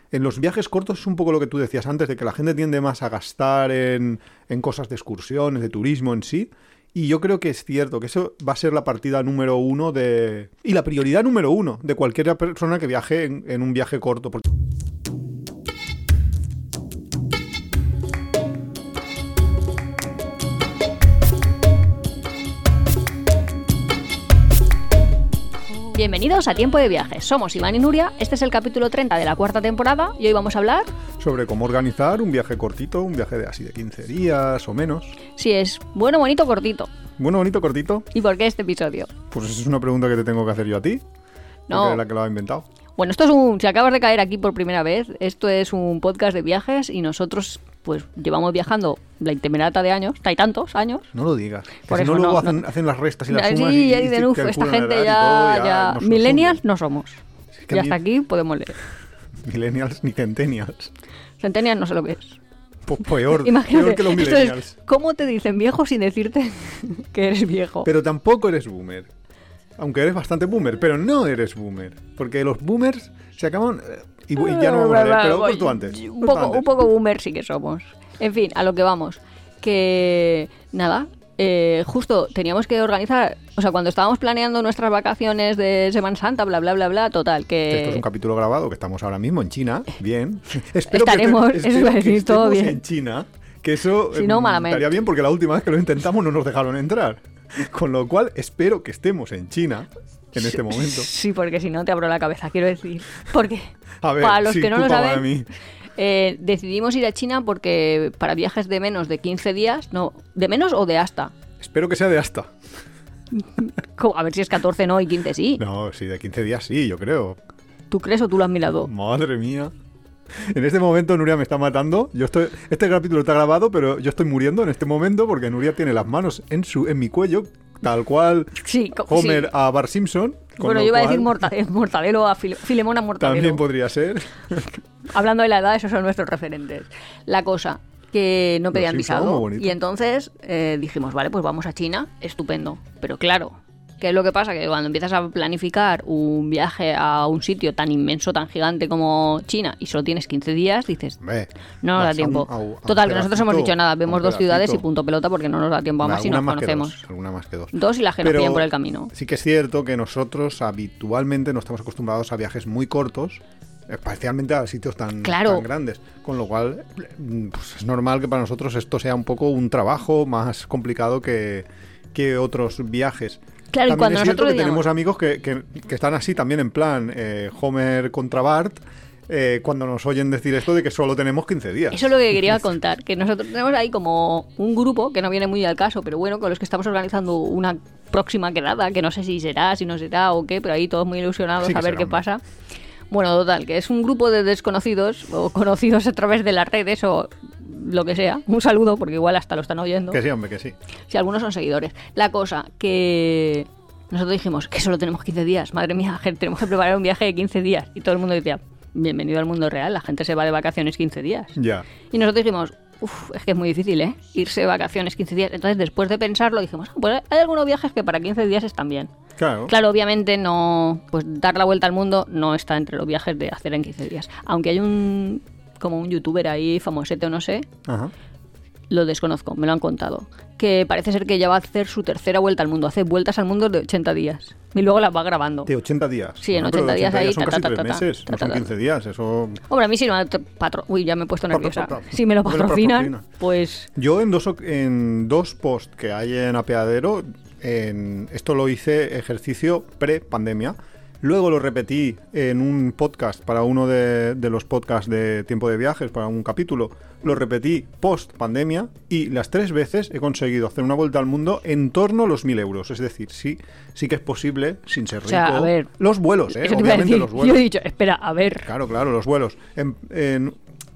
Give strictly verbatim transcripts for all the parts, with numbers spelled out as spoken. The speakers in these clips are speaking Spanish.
En los viajes cortos es un poco lo que tú decías antes, de que la gente tiende más a gastar en, en cosas de excursiones, de turismo en sí. Y yo creo que es cierto que eso va a ser la partida número uno de... Y la prioridad número uno de cualquier persona que viaje en, en un viaje corto. Porque... Bienvenidos a Tiempo de Viajes. Somos Iván y Nuria, este es el capítulo treinta de la cuarta temporada y hoy vamos a hablar... sobre cómo organizar un viaje cortito, un viaje de así de quince días o menos. Sí, es bueno, bonito, cortito. Bueno, bonito, cortito. ¿Y por qué este episodio? Pues esa es una pregunta que te tengo que hacer yo a ti. No. Porque es la que lo ha inventado. Bueno, esto es un... Si acabas de caer aquí por primera vez, esto es un podcast de viajes y nosotros pues llevamos viajando la intemerata de años, hay tantos años. No lo digas. Que Por si eso no, luego no, hacen, no. hacen las restas y las sumas. Sí, y, y dicen, y uff, esta gente edad ya... y todo, ya... no Millennials no somos. Es que y a hasta mí- aquí podemos leer. Millennials ni centennials. Centennials no sé lo que es. Pues peor, Imagínate, peor que los esto millennials. es, ¿cómo te dicen viejo sin decirte que eres viejo? Pero tampoco eres boomer. Aunque eres bastante boomer, pero no eres boomer. Porque los boomers se acaban... eh, Y, y ya no vamos a leer, pero pues tú antes. Un tú poco, antes. un poco boomer sí que somos. En fin, a lo que vamos. Que nada, eh, justo teníamos que organizar, o sea, cuando estábamos planeando nuestras vacaciones de Semana Santa, bla, bla, bla, bla, total, que... Esto es un capítulo grabado que estamos ahora mismo en China. Bien. Espero Estaremos, que, eso espero iba a que decir, todo estemos bien. en China. Que eso Si no, em, malamente. estaría bien porque la última vez que lo intentamos no nos dejaron entrar. Con lo cual, espero que estemos en China en este momento. Sí, porque si no te abro la cabeza, quiero decir. Porque, A ver, para los sí, que no lo culpa saben, de mí. eh, decidimos ir a China porque para viajes de menos de quince días, no, ¿de menos o de hasta? Espero que sea de hasta. Co- A ver si es catorce no y quince sí. No, sí, de quince días sí, yo creo. ¿Tú crees o tú lo has mirado? Madre mía. En este momento Nuria me está matando. Yo estoy, este capítulo está grabado, pero yo estoy muriendo en este momento porque Nuria tiene las manos en su, en mi cuello, tal cual Sí, co- Homer sí. a Bart Simpson. con Bueno, lo yo iba a cual decir morta- eh, Mortadelo a File- Filemón a Mortadelo. También podría ser. Hablando de la edad, esos son nuestros referentes. La cosa, que no pedían Simpson, muy visado. bonito. Y entonces eh, dijimos, vale, pues vamos a China, estupendo. Pero claro, ¿qué es lo que pasa? Que cuando empiezas a planificar un viaje a un sitio tan inmenso, tan gigante como China, y solo tienes quince días, dices, Hombre, no nos da vas a un- tiempo. a un- a un Total, que nosotros hemos pedacito, dicho nada, a un vemos dos ciudades y pedacito. punto pelota porque no nos da tiempo a más si nos Alguna más que conocemos. dos, alguna más que dos. Dos y las que nos Pero pillan por el camino. Sí que es cierto que nosotros habitualmente no estamos acostumbrados a viajes muy cortos, especialmente a sitios tan, Claro. tan grandes. Con lo cual, mm, pues es normal que para nosotros esto sea un poco un trabajo más complicado que, que otros viajes. Claro, y También cuando es cierto nosotros que tenemos decíamos- amigos que, que- que están así también en plan eh, Homer contra Bart, eh, cuando nos oyen decir esto de que solo tenemos quince días. Eso es lo que quería contar, que nosotros tenemos ahí como un grupo, que no viene muy al caso, pero bueno, con los que estamos organizando una próxima quedada, que no sé si será, si no será o qué, pero ahí todos muy ilusionados Sí que a ver será, qué hombre. pasa. Bueno, total, que es un grupo de desconocidos o conocidos a través de las redes o lo que sea. Un saludo, porque igual hasta lo están oyendo. Que sí, hombre, que sí. Si algunos son seguidores. La cosa que nosotros dijimos que solo tenemos quince días. Madre mía, gente, tenemos que preparar un viaje de quince días. Y todo el mundo decía, bienvenido al mundo real, la gente se va de vacaciones quince días. Ya. Y nosotros dijimos, uff, es que es muy difícil, ¿eh? Irse de vacaciones quince días. Entonces, después de pensarlo, dijimos, ah, pues hay algunos viajes que para quince días están bien. Claro. Claro, obviamente no, pues dar la vuelta al mundo no está entre los viajes de hacer en quince días. Aunque hay un, como un youtuber ahí, famosete o no sé, Ajá. lo desconozco, me lo han contado, que parece ser que ya va a hacer su tercera vuelta al mundo, hace vueltas al mundo de ochenta días. Y luego las va grabando. De ochenta días. Sí, en Bueno, pero ochenta días ahí, son ta, casi ta, tres ta, ta, meses, ta, no ta, son ta. quince días, eso... Hombre, a mí si no me patro... Uy, ya me he puesto nerviosa. Pa, pa, pa. Si me lo Me lo patrocinan, patrocina. pues... Yo en dos, oc- en dos posts que hay en Apeadero, en, esto lo hice ejercicio pre-pandemia, luego lo repetí en un podcast para uno de, de los podcasts de Tiempo de Viajes, para un capítulo, lo repetí post-pandemia y las tres veces he conseguido hacer una vuelta al mundo en torno a los mil euros. Es decir, sí, sí que es posible, sin ser rico. O sea, a ver, los vuelos, ¿eh? Eso te iba a Obviamente decir. los vuelos. Yo he dicho, espera, a ver. Claro, claro, los vuelos. En, en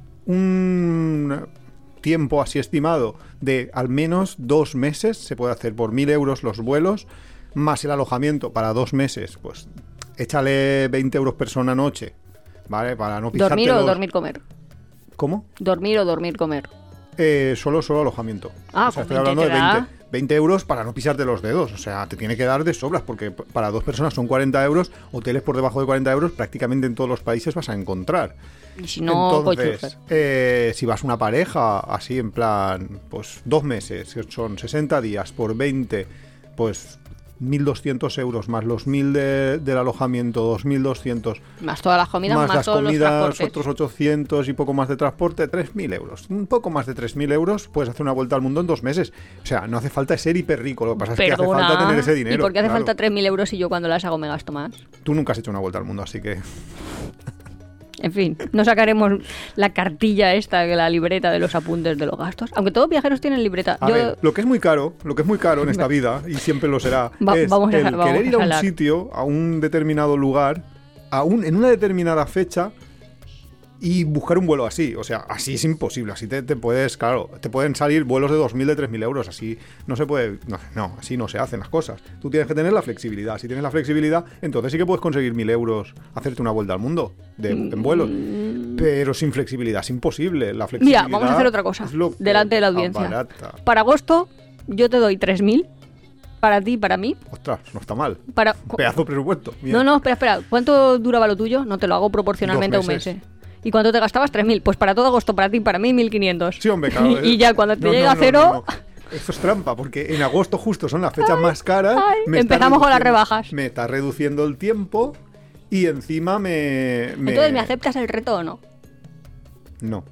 un tiempo así estimado de al menos dos meses se puede hacer por mil euros los vuelos, más el alojamiento para dos meses, pues échale veinte euros persona noche, ¿vale? Para no pisarte ¿Dormir o los- dormir comer? ¿Cómo? ¿Dormir o dormir comer? Eh, solo, solo alojamiento. Ah, o sea, estoy ¿con qué hablando te de da? veinte, veinte euros para no pisarte los dedos. O sea, te tiene que dar de sobras, porque para dos personas son cuarenta euros. Hoteles por debajo de cuarenta euros prácticamente en todos los países vas a encontrar. Y si no, entonces, eh, si vas una pareja, así en plan, pues dos meses, son sesenta días por veinte, pues mil doscientos euros, más los mil de, del alojamiento, dos mil doscientos. Más todas las comidas, más, más las todos comidas, los transportes. otros ochocientos y poco más de transporte, tres mil euros. Un poco más de tres mil euros puedes hacer una vuelta al mundo en dos meses. O sea, no hace falta ser hiper rico, lo que pasa Perdona. es que hace falta tener ese dinero. ¿Y por qué hace claro. falta tres mil euros y yo cuando las hago me gasto más? Tú nunca has hecho una vuelta al mundo, así que... En fin, no sacaremos la cartilla esta, la libreta de los apuntes de los gastos. Aunque todos viajeros tienen libreta. A Yo... ver, lo que es muy caro, lo que es muy caro en esta vida, y siempre lo será, Va- es vamos a- el vamos querer a ir a un hablar. sitio, a un determinado lugar, a un, en una determinada fecha, y buscar un vuelo así. O sea, así es imposible. Así te, te puedes, claro, te pueden salir vuelos de dos mil, de tres mil euros. Así no se puede, no, no, así no se hacen las cosas. Tú tienes que tener la flexibilidad. Si tienes la flexibilidad, entonces sí que puedes conseguir mil euros, hacerte una vuelta al mundo de, en vuelos. Pero sin flexibilidad es imposible. La flexibilidad Mira, vamos a hacer otra cosa es lo que delante de la audiencia. abarata. Para agosto yo te doy tres mil. Para ti y para mí. Ostras, no está mal. Para... Pedazo de presupuesto. Bien. No, no, espera, espera. ¿Cuánto duraba lo tuyo? No te lo hago proporcionalmente a Dos un meses. mes. ¿eh? ¿Y cuánto te gastabas? tres mil. Pues para todo agosto, para ti y para mí, mil quinientos. Sí, hombre, claro. Y ya cuando te No, llega no, a no, cero... no, no. Esto es trampa, porque en agosto justo son las fechas más caras. ay, me está empezamos con las reduciendo- rebajas. Me está reduciendo el tiempo y encima me... me... Entonces, ¿me aceptas el reto o no? No.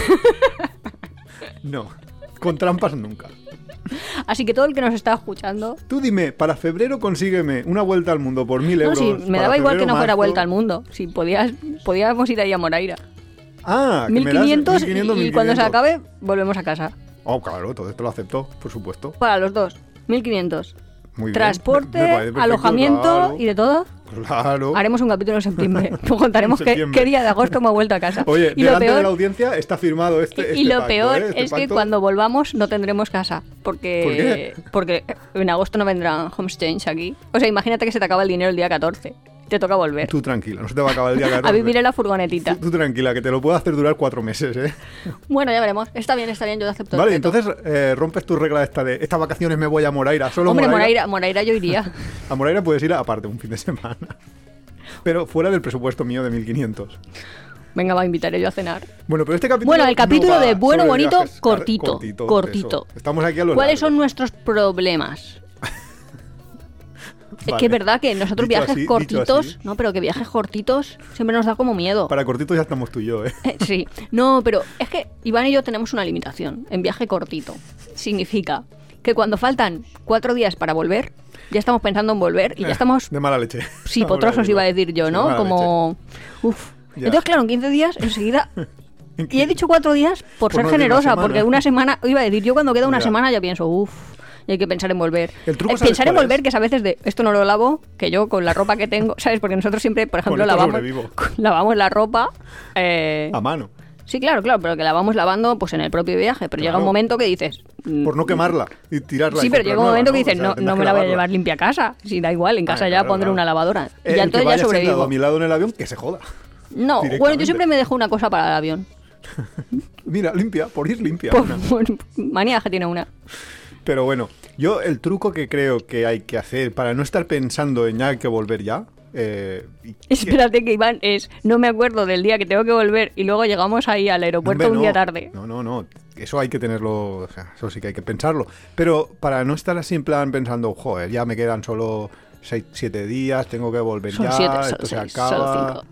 No. Con trampas nunca. Así que todo el que nos está escuchando... Tú dime, para febrero consígueme una vuelta al mundo por mil No, euros. sí, me para daba igual que febrero, no fuera marzo. vuelta al mundo. Si podías, podíamos ir ahí a Moraira. Ah, que me mil das quinientos y, mil quinientos, y cuando se mil quinientos. acabe, volvemos a casa. Oh, claro, todo esto lo acepto, por supuesto. Para los dos, mil quinientos. Muy bien. Transporte, Me- me parece perfecto, alojamiento claro. y de todo. Claro. Haremos un capítulo en septiembre. Nos contaremos En qué, septiembre. qué día de agosto me he vuelto a casa. Oye, y lo delante de la peor, audiencia está firmado este, y, este y lo pacto, peor ¿eh? Este es que pacto. cuando volvamos no tendremos casa. Porque, ¿Por qué? porque en agosto no vendrán homestays aquí. O sea, imagínate que se te acaba el dinero el día catorce. Te toca volver. Tú tranquila, no se te va a acabar el día catorce. A vivir en la furgonetita. Tú, tú tranquila, que te lo puedo hacer durar cuatro meses, ¿eh? Bueno, ya veremos. Está bien, está bien, yo te acepto. el Vale, reto. entonces eh, rompes tu regla esta de estas vacaciones me voy a Moraira, solo Hombre, Moraira. Moraira, Moraira yo iría. A Moraira puedes ir aparte un fin de semana. Pero fuera del presupuesto mío de mil quinientos. Venga, va, invitaré yo a cenar. Bueno, pero este capítulo Bueno, el capítulo no va de bueno, sobre bonito, viajes. cortito, Cortito, cortito. eso. Estamos aquí a lo ¿Cuáles largo. son nuestros problemas? Es Vale. que es verdad que nosotros Dicho viajes así, dicho cortitos, así. no, pero que viajes cortitos siempre nos da como miedo. Para cortito ya estamos tú y yo, ¿eh? Eh, Sí, no, pero es que Iván y yo tenemos una limitación en viaje cortito. Significa que cuando faltan cuatro días para volver, ya estamos pensando en volver y ya estamos De mala leche. sí, Ahora potrosos digo. iba a decir yo, Sí, ¿no? mala Como uf. Ya. Entonces, claro, en quince días enseguida leche. y he dicho cuatro días por, Por ser no decir una generosa, semana. porque una semana, iba a decir, yo cuando queda una Ya. semana ya pienso, uff, y hay que pensar en volver. El truco, Eh, ¿sabes pensar en cuál volver, es? que es a veces de, esto no lo lavo, que yo con la ropa que tengo, ¿sabes? Porque nosotros siempre, por ejemplo, Con esto lavamos, sobrevivo. lavamos la ropa. eh, A mano. Sí, claro, claro, pero que la vamos lavando pues en el propio viaje. Pero llega Claro. un momento que dices... mm, Por no quemarla y tirarla. Sí, y pero comprar llega un nueva, momento que ¿no? dices, O sea, no, tendrás no que me la voy a lavarla. llevar limpia a casa. Si da igual, en casa Ah, ya claro, pondré claro. una lavadora. Eh, y ya el que entonces ya vaya sentado sobrevivo. a mi lado en el avión, que se joda. No, bueno, yo directamente. siempre me dejo una cosa para el avión. Mira, limpia, por ir limpia. Por, una. por manía que tiene una. Pero bueno, yo el truco que creo que hay que hacer para no estar pensando en ya hay que volver ya. Eh, y- Espérate que Iván es, no me acuerdo del día que tengo que volver y luego llegamos ahí al aeropuerto Hombre, un día no. tarde. No, no, no. Eso hay que tenerlo, o sea, eso sí que hay que pensarlo. Pero para no estar así en plan pensando, joder, ya me quedan solo seis, siete días, tengo que volver Son ya, siete, son esto se seis, acaba. son cinco.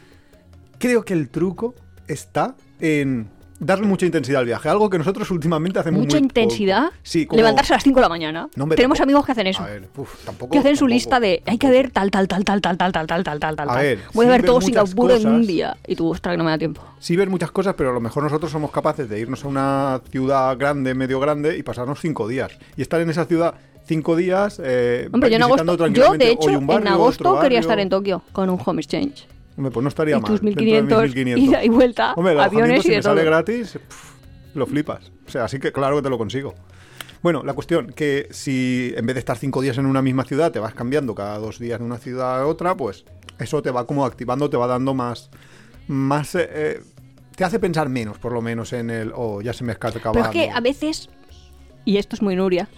Creo que el truco está en darle mucha intensidad al viaje, algo que nosotros últimamente hacemos Mucha muy intensidad. poco. Sí, como... Levantarse a las cinco de la mañana. No, hombre, Tenemos tampoco. amigos que hacen eso. A ver, uf, tampoco, Que hacen su tampoco. lista de hay que ver tal, tal, tal, tal, tal, tal, tal, tal, tal, tal, tal. A ver, Voy a sí ver ver todo muchas Singapur en un cosas. día. Y tú, ostras, que no me da tiempo. Sí ver muchas cosas, pero a lo mejor nosotros somos capaces de irnos a una ciudad grande, medio grande, y pasarnos cinco días. Y estar en esa ciudad cinco días eh, Hombre, yo en visitando agosto, yo tranquilamente de hoy hecho un barrio, en agosto otro quería barrio. estar en Tokio con un home exchange. Hombre, pues no estaría Y mal. tus dentro de mis mil quinientos ida y vuelta, Hombre, el aviones alojamiento, y si de me sale todo. gratis, pff, lo flipas. O sea, así que claro que te lo consigo. Bueno, la cuestión, que si en vez de estar cinco días en una misma ciudad, te vas cambiando cada dos días de una ciudad a otra, pues eso te va como activando, te va dando más... más eh, eh, te hace pensar menos, por lo menos, en el... Oh, ya se me acaba. Pero es que a veces, y esto es muy Nuria,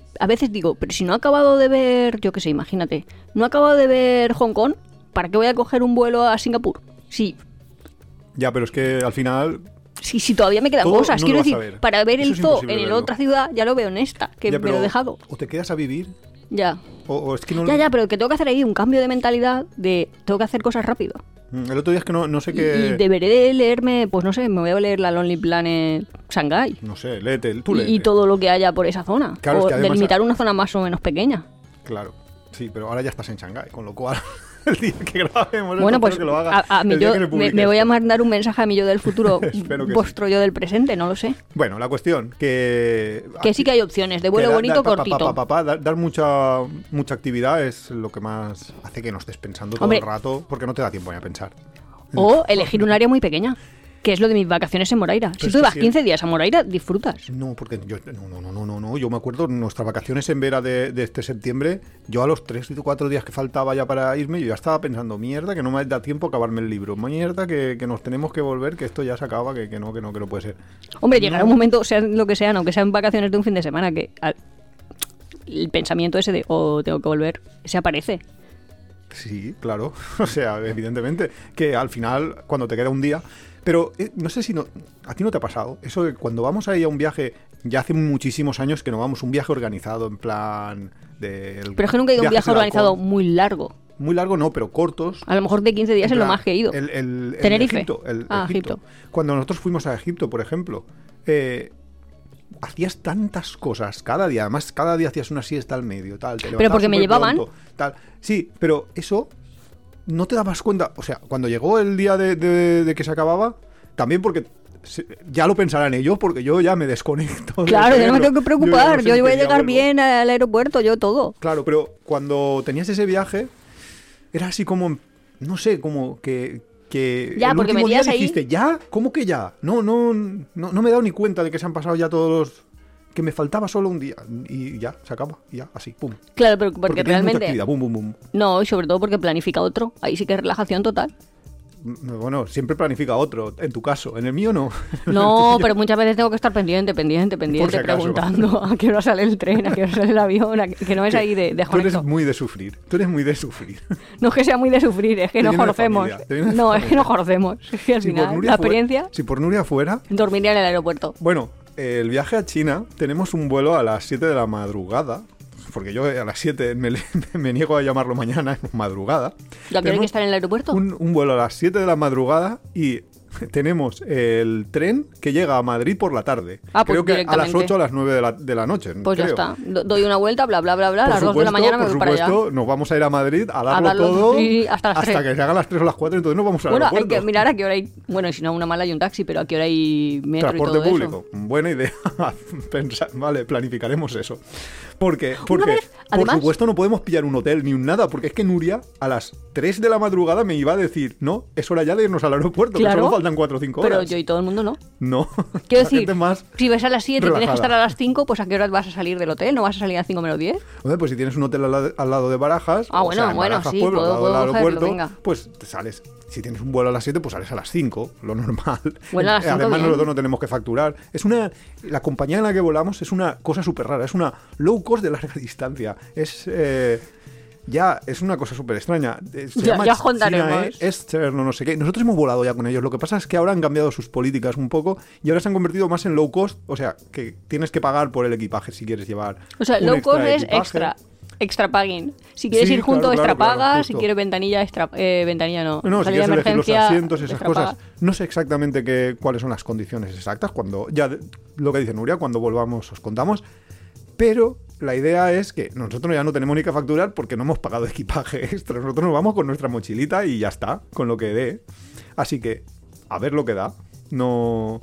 a veces digo, pero si no he acabado de ver, yo qué sé, imagínate, no he acabado de ver Hong Kong, ¿para qué voy a coger un vuelo a Singapur? Sí. Ya, pero es que al final... Sí, sí, todavía me quedan todo cosas. no Quiero lo vas decir, a ver. para ver Eso el es zoo imposible en la verlo. otra ciudad, ya lo veo en esta, que Ya, me lo he dejado. O te quedas a vivir, Ya. o, o es que no... Ya, ya, pero que tengo que hacer ahí un cambio de mentalidad de tengo que hacer cosas rápido. El otro día es que no, no sé Y, qué... y deberé de leerme, pues no sé, me voy a leer la Lonely Planet Shanghai. No sé, léete, tú Y, léete. y todo lo que haya por esa zona. Claro, es o que además- delimitar una zona más o menos pequeña. Claro, sí, pero ahora ya estás en Shanghái, con lo cual el día que grabemos Bueno, esto, pues espero que lo hagas a, a mí el día yo que se me, publique me voy a esto. mandar un mensaje a mi yo del futuro, Espero que vuestro yo del presente, no lo sé. Bueno, la cuestión, que... Que sí que hay opciones, de vuelo que da- bonito, da- pa- pa- cortito. pa- pa- pa- dar, dar mucha, mucha actividad es lo que más hace que no estés pensando todo Hombre. el rato, porque no te da tiempo ni a pensar. O elegir un área muy pequeña, que es lo de mis vacaciones en Moraira. Pero Si es tú que vas sí. quince días a Moraira, disfrutas. No, porque yo no, no, no, no, no, no. Yo me acuerdo nuestras vacaciones en Vera de, de este septiembre, yo a los tres o cuatro días que faltaba ya para irme, yo ya estaba pensando, mierda, que no me da tiempo a acabarme el libro, mierda, que, que nos tenemos que volver, que esto ya se acaba, que, que no, que no, que no puede ser. Hombre, llegará un momento, sea lo que sea, aunque sean vacaciones de un fin de semana, que al- el pensamiento ese de, oh, tengo que volver, se aparece. Sí, claro, o sea, evidentemente, que al final, cuando te queda un día... Pero eh, no sé si no, a ti no te ha pasado eso de cuando vamos ahí a un viaje, ya hace muchísimos años que no vamos, un viaje organizado, en plan... Del Pero es que nunca he ido a un viajes viaje del organizado halcón. muy largo. Muy largo no, pero cortos. A lo mejor de quince días En es lo plan, más que he ido. El, el- el Tenerife. Egipto, el Ah, Egipto. Egipto. Cuando nosotros fuimos a Egipto, por ejemplo, eh, hacías tantas cosas cada día. Además, cada día hacías una siesta al medio, tal. Te Pero levantabas porque me súper llevaban. pronto, tal. Sí, pero eso no te dabas cuenta. O sea, cuando llegó el día de, de- de que se acababa, también porque se- ya lo pensarán ellos, porque yo ya me desconecto. del Claro, yo no me cerebro. tengo que preocupar. ya Yo, no sé voy a qué día llegar vuelvo. bien al aeropuerto, yo todo. Claro, pero cuando tenías ese viaje, era así como, no sé, como que... que Ya, el porque último día metías ahí- dijiste, ¿ya? ¿Cómo que ya? No, no, no, no me he dado ni cuenta de que se han pasado ya todos los... Que me faltaba solo un día. Y ya, se acaba. Y ya, así, pum. Claro, pero porque, Porque tienes mucha realmente... actividad, bum, bum, bum. No, y sobre todo porque planifica otro. Ahí sí que es relajación total. Bueno, siempre planifica otro, en tu caso. En el mío no. No, pero muchas veces tengo que estar pendiente, pendiente, pendiente, si acaso. preguntando a qué hora sale el tren, a qué hora sale el avión, a que, que no es ahí de, de Tú eres conecto. muy de sufrir. Tú eres muy de sufrir. No es que sea muy de sufrir, es que Te nos viene de conocemos. familia, te viene de No, es que familia. nos conocemos. Es que al Si por final, Nuria la fuera- experiencia, si por Nuria fuera, dormiría en el aeropuerto. bueno, el viaje a China, tenemos un vuelo a las siete de la madrugada, porque yo a las siete me, me niego a llamarlo mañana, es madrugada. ¿Ya que hay Tenemos que estar en el aeropuerto? Un, un vuelo a las siete de la madrugada y tenemos el tren que llega a Madrid por la tarde. Ah, pues creo que a las directamente. ocho a las nueve de la, de la noche. Pues ya creo. está. Do- Doy una vuelta, bla, bla, bla, bla. A Por las dos de la supuesto, mañana me por voy para allá. supuesto, nos vamos a ir a Madrid a darlo, darlo todo sí, hasta las tres. que se hagan las tres o las cuatro, entonces nos vamos al Bueno, hay aeropuerto. que mirar a qué hora hay. Bueno, y si no, una mala hay un taxi, pero a qué hora hay metro Transporte y todo público, eso. buena idea. Pensar- vale, planificaremos eso. Porque, porque vez, además- por supuesto, no podemos pillar un hotel ni un nada, porque es que Nuria a las tres de la madrugada me iba a decir, no, es hora ya de irnos al aeropuerto, Claro, que solo faltan cuatro o cinco horas. Pero yo y todo el mundo no. No. Quiero La decir, gente más... si ves a las siete y tienes que relajada. estar a las cinco, pues ¿a qué hora vas a salir del hotel? ¿No vas a salir a cinco menos diez? Hombre, pues si tienes un hotel al, lado- al lado de Barajas, Ah, o bueno, sea, en bueno, Barajas, sí, pueblo, puedo- al lado del puedo cogerlo, aeropuerto, venga. pues te sales. Si tienes un vuelo a las siete, pues sales a las cinco, lo normal. Bueno, a las cinco Además, bien. nosotros no tenemos que facturar. Es una... La compañía en la que volamos es una cosa súper rara. Es una low cost de larga distancia. Es... eh, ya, es una cosa súper extraña. Eh, se Ya- llama ya China contaremos. Eastern o no sé qué. Nosotros hemos volado ya con ellos. Lo que pasa es que ahora han cambiado sus políticas un poco y ahora se han convertido más en low cost. O sea, que tienes que pagar por el equipaje si quieres llevar. O sea, un low extra cost de es equipaje. extra. Extra paguen. Si quieres Sí, ir junto, claro, extra claro, claro, pagas. Si justo. quieres ventanilla, extra. Eh, ventanilla no. No, si Salida quieres de elegir los emergencia. asientos, esas extra cosas. paga. No sé exactamente qué, cuáles son las condiciones exactas. Cuando ya de- lo que dice Nuria, cuando volvamos os contamos. Pero la idea es que nosotros ya no tenemos ni que facturar porque no hemos pagado equipaje extra. Nosotros nos vamos con nuestra mochilita y ya está, con lo que dé. Así que, a ver lo que da. No,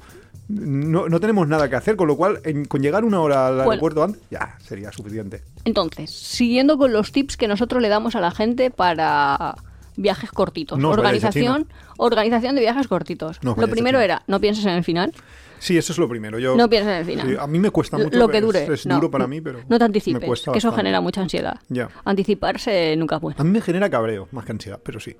no, no tenemos nada que hacer, con lo cual, en- con llegar una hora al Bueno. aeropuerto antes, ya sería suficiente. Entonces, siguiendo con los tips que nosotros le damos a la gente para viajes cortitos. No os vayáis a organización, organización de viajes cortitos. No os Lo vayáis a primero China. era, no pienses en el final. Sí, eso es lo primero. Yo, No pienses en el final. sí, a mí me cuesta mucho. Lo que es- dure. Es, no, duro para mí, pero. no te me anticipes, cuesta que eso bastante. genera mucha ansiedad. Ya. Anticiparse nunca es bueno. A mí me genera cabreo, más que ansiedad, pero sí.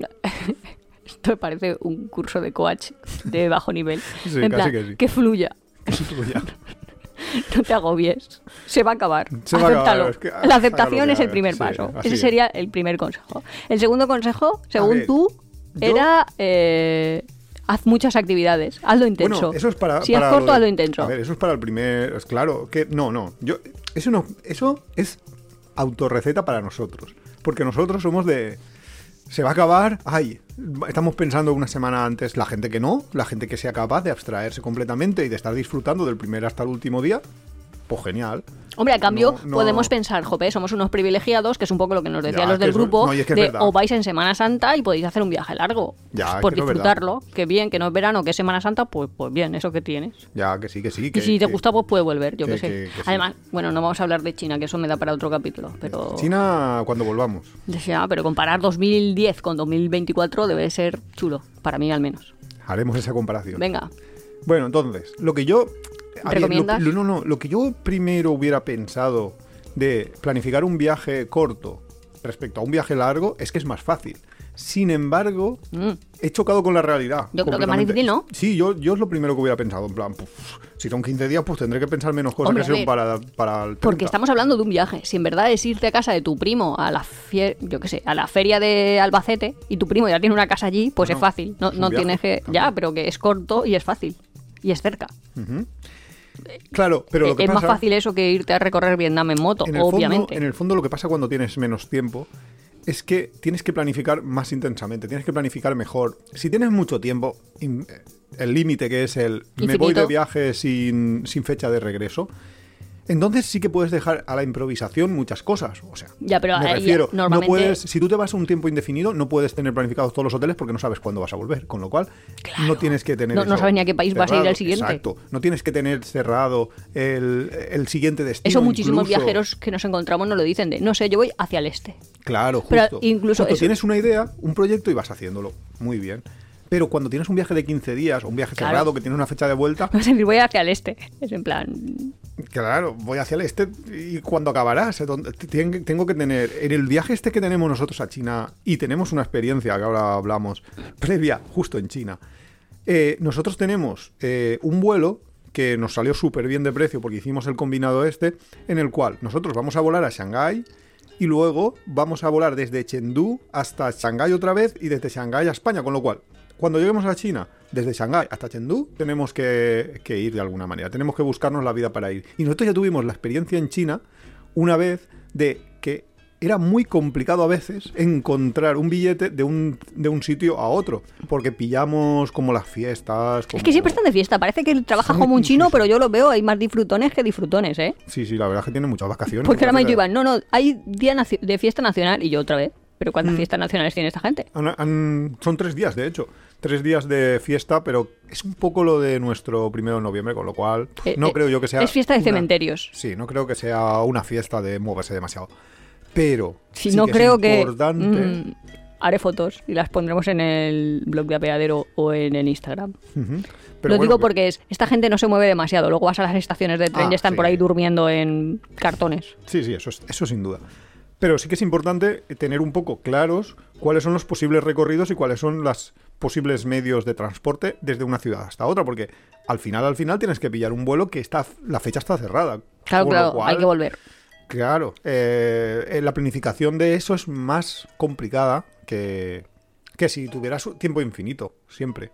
Esto me parece un curso de coach de bajo nivel. Sí, en casi plan, que sí. fluya. Ya. No te agobies. Se va a acabar. Se va a Acéptalo. acabar, es que, ah, La aceptación haga lo que es el haga. primer Sí, paso. así Ese es. sería el primer consejo. El segundo consejo, según ver, tú, yo- era eh, haz muchas actividades. Hazlo intenso. Bueno, eso es para... Si para es corto, lo de- hazlo intenso. A ver, eso es para el primer... Es claro, que no, no. Yo, eso no, eso es autorreceta para nosotros. Porque nosotros somos de... Se va a acabar, ay, estamos pensando una semana antes, la gente que no, la gente que sea capaz de abstraerse completamente y de estar disfrutando del primer hasta el último día, pues genial. Hombre, a cambio, No, no- podemos pensar, jope, somos unos privilegiados, que es un poco lo que nos decían Ya, los es que del eso- grupo, no, y es que es de verdad. o vais en Semana Santa y podéis hacer un viaje largo. Ya, Pues es por que no es verdad. disfrutarlo, que bien, que no es verano, que es Semana Santa, pues, pues bien, eso que tienes. Ya, que sí, que sí. Y Que, si te que- gusta, pues puede volver, yo que- qué sé. que- que sí. Además, bueno, no vamos a hablar de China, que eso me da para otro capítulo, pero... China, cuando volvamos. Ya, pero comparar dos mil diez con dos mil veinticuatro debe ser chulo, para mí al menos. Haremos esa comparación. Venga, Bueno, entonces, lo que yo... había- ¿Recomiendas? lo- lo- no, no, lo que yo primero hubiera pensado de planificar un viaje corto respecto a un viaje largo es que es más fácil. Sin embargo, mm, he chocado con la realidad. Yo creo que es más completamente. difícil, ¿no? Sí, yo, yo es lo primero que hubiera pensado. En plan, puf, si son quince días, pues tendré que pensar menos cosas Hombre, que sean a ver, para, para el porque treinta. estamos hablando de un viaje. Si en verdad es irte a casa de tu primo a la fie- yo qué sé, a la feria de Albacete y tu primo ya tiene una casa allí, pues Bueno, es fácil. No, es un no viaje tienes que... también. Ya, pero que es corto y es fácil. Y es cerca. Ujú. Claro, pero lo Eh, que es pasa... más fácil eso que irte a recorrer Vietnam en moto, en el obviamente. Fondo, en el fondo lo que pasa cuando tienes menos tiempo es que tienes que planificar más intensamente, tienes que planificar mejor. Si tienes mucho tiempo, in- el límite que es el me Infinito. voy de viaje sin, sin fecha de regreso, entonces sí que puedes dejar a la improvisación muchas cosas. O sea, Ya, pero me ahí refiero, normalmente- no puedes, si tú te vas a un tiempo indefinido, no puedes tener planificados todos los hoteles porque no sabes cuándo vas a volver, con lo cual no tienes que tener No- no eso sabes ni a qué país vas a ir cerrado. al siguiente. Exacto, no tienes que tener cerrado el, el siguiente destino. Eso muchísimos incluso. viajeros que nos encontramos nos lo dicen de, no sé, yo voy hacia el este. Claro, Pero justo. incluso Justo eso- tienes una idea, un proyecto y vas haciéndolo. Muy bien. Pero cuando tienes un viaje de quince días o un viaje Claro. cerrado que tiene una fecha de vuelta, No sé, voy hacia el este. Es en plan... claro, voy hacia el este y cuando acabarás, ¿eh? Donde- tien- tengo que tener en el viaje este que tenemos nosotros a China y tenemos una experiencia que ahora hablamos previa justo en China. Eh, nosotros tenemos eh, un vuelo que nos salió súper bien de precio porque hicimos el combinado este, en el cual nosotros vamos a volar a Shanghái y luego vamos a volar desde Chengdu hasta Shanghái otra vez y desde Shanghái a España, con lo cual, cuando lleguemos a China, desde Shanghái hasta Chengdu, tenemos que, que ir de alguna manera, tenemos que buscarnos la vida para ir. Y nosotros ya tuvimos la experiencia en China una vez de que era muy complicado a veces encontrar un billete de un, de un sitio a otro, porque pillamos como las fiestas... Es como- que siempre están de fiesta. Parece que trabaja Sí, como un sí, chino, sí. pero yo lo veo, hay más disfrutones que disfrutones, ¿eh? Sí, sí, la verdad es que tiene muchas vacaciones. Porque ahora me Parece- iban, no, no, hay día naci- de fiesta nacional y yo otra vez. ¿Pero cuántas Mm. fiestas nacionales tiene esta gente? Han- han- son tres días, de hecho. Tres días de fiesta, pero es un poco lo de nuestro primero de noviembre, con lo cual pff, Eh, no eh, creo yo que sea... Es fiesta de una- cementerios. Sí, no creo que sea una fiesta de moverse demasiado. Pero Si sí no que creo es que... importante... mm, haré fotos y las pondremos en el blog de Apeadero o en el Instagram. Ujú. Lo Pero bueno, digo que- porque es, esta gente no se mueve demasiado. Luego vas a las estaciones de tren Ah, y están sí. por ahí durmiendo en cartones. Sí, sí, eso, es- eso sin duda. Pero sí que es importante tener un poco claros cuáles son los posibles recorridos y cuáles son los posibles medios de transporte desde una ciudad hasta otra, porque al final, al final tienes que pillar un vuelo que está, la fecha está cerrada. Claro, Con lo claro, cual, hay que volver. Claro, eh, eh, la planificación de eso es más complicada que, que si tuvieras tiempo infinito, siempre.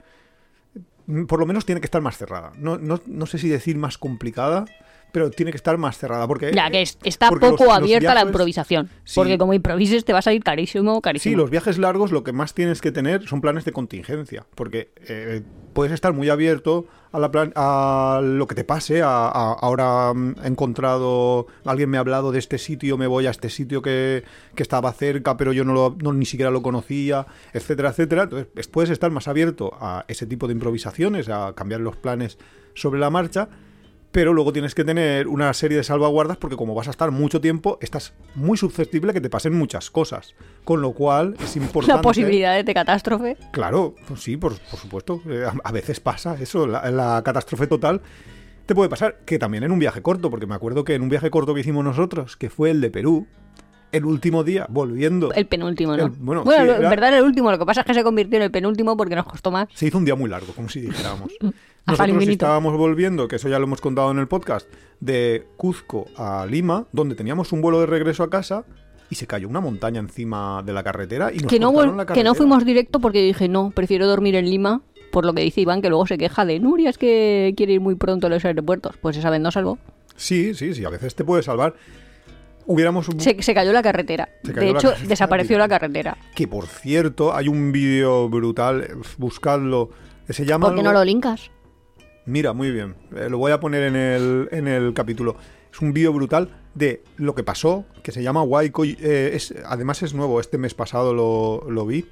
Por lo menos tiene que estar más cerrada. No, no, no sé si decir más complicada, pero tiene que estar más cerrada. Porque, Ya que es- está porque poco los- los abierta a la viajes- improvisación. Sí. Porque como improvises te vas a ir carísimo, carísimo. Sí, los viajes largos lo que más tienes que tener son planes de contingencia, porque eh, puedes estar muy abierto a, la plan- a lo que te pase, a, a- ahora mm, he encontrado, alguien me ha hablado de este sitio, me voy a este sitio que, que estaba cerca, pero yo no, lo, no ni siquiera lo conocía, etcétera, etcétera. Entonces pues, puedes estar más abierto a ese tipo de improvisaciones, a cambiar los planes sobre la marcha. Pero luego tienes que tener una serie de salvaguardas porque como vas a estar mucho tiempo, estás muy susceptible a que te pasen muchas cosas. Con lo cual es importante... La posibilidad de catástrofe. Claro, pues sí, por, por supuesto. Eh, a, a veces pasa eso, la, la catástrofe total te puede pasar. Que también en un viaje corto, porque me acuerdo que en un viaje corto que hicimos nosotros, que fue el de Perú, el último día, volviendo. El penúltimo, ¿no? El, bueno, bueno sí, lo, era, en verdad era el último, lo que pasa es que se convirtió en el penúltimo porque nos costó más. Se hizo un día muy largo, como si dijéramos. Hasta el Nosotros infinito. estábamos volviendo, que eso ya lo hemos contado en el podcast, de Cuzco a Lima, donde teníamos un vuelo de regreso a casa y se cayó una montaña encima de la carretera y nos Que no, cortaron vol- la que carretera. no fuimos directo porque dije, no, prefiero dormir en Lima, por lo que dice Iván, que luego se queja de Nuria, es que quiere ir muy pronto a los aeropuertos. Pues esa vez no salvó. Sí, sí, sí, a veces te puede salvar. Hubiéramos... Se, se cayó la carretera. Se cayó De la hecho, carretera, desapareció mira. la carretera. Que por cierto, hay un vídeo brutal, eh, buscadlo, se llama... ¿Por qué no algo- lo linkas? Mira, muy bien, eh, lo voy a poner en el, en el capítulo. Es un vídeo brutal de lo que pasó, que se llama Waiko. Eh, es, además es nuevo, este mes pasado lo, lo vi.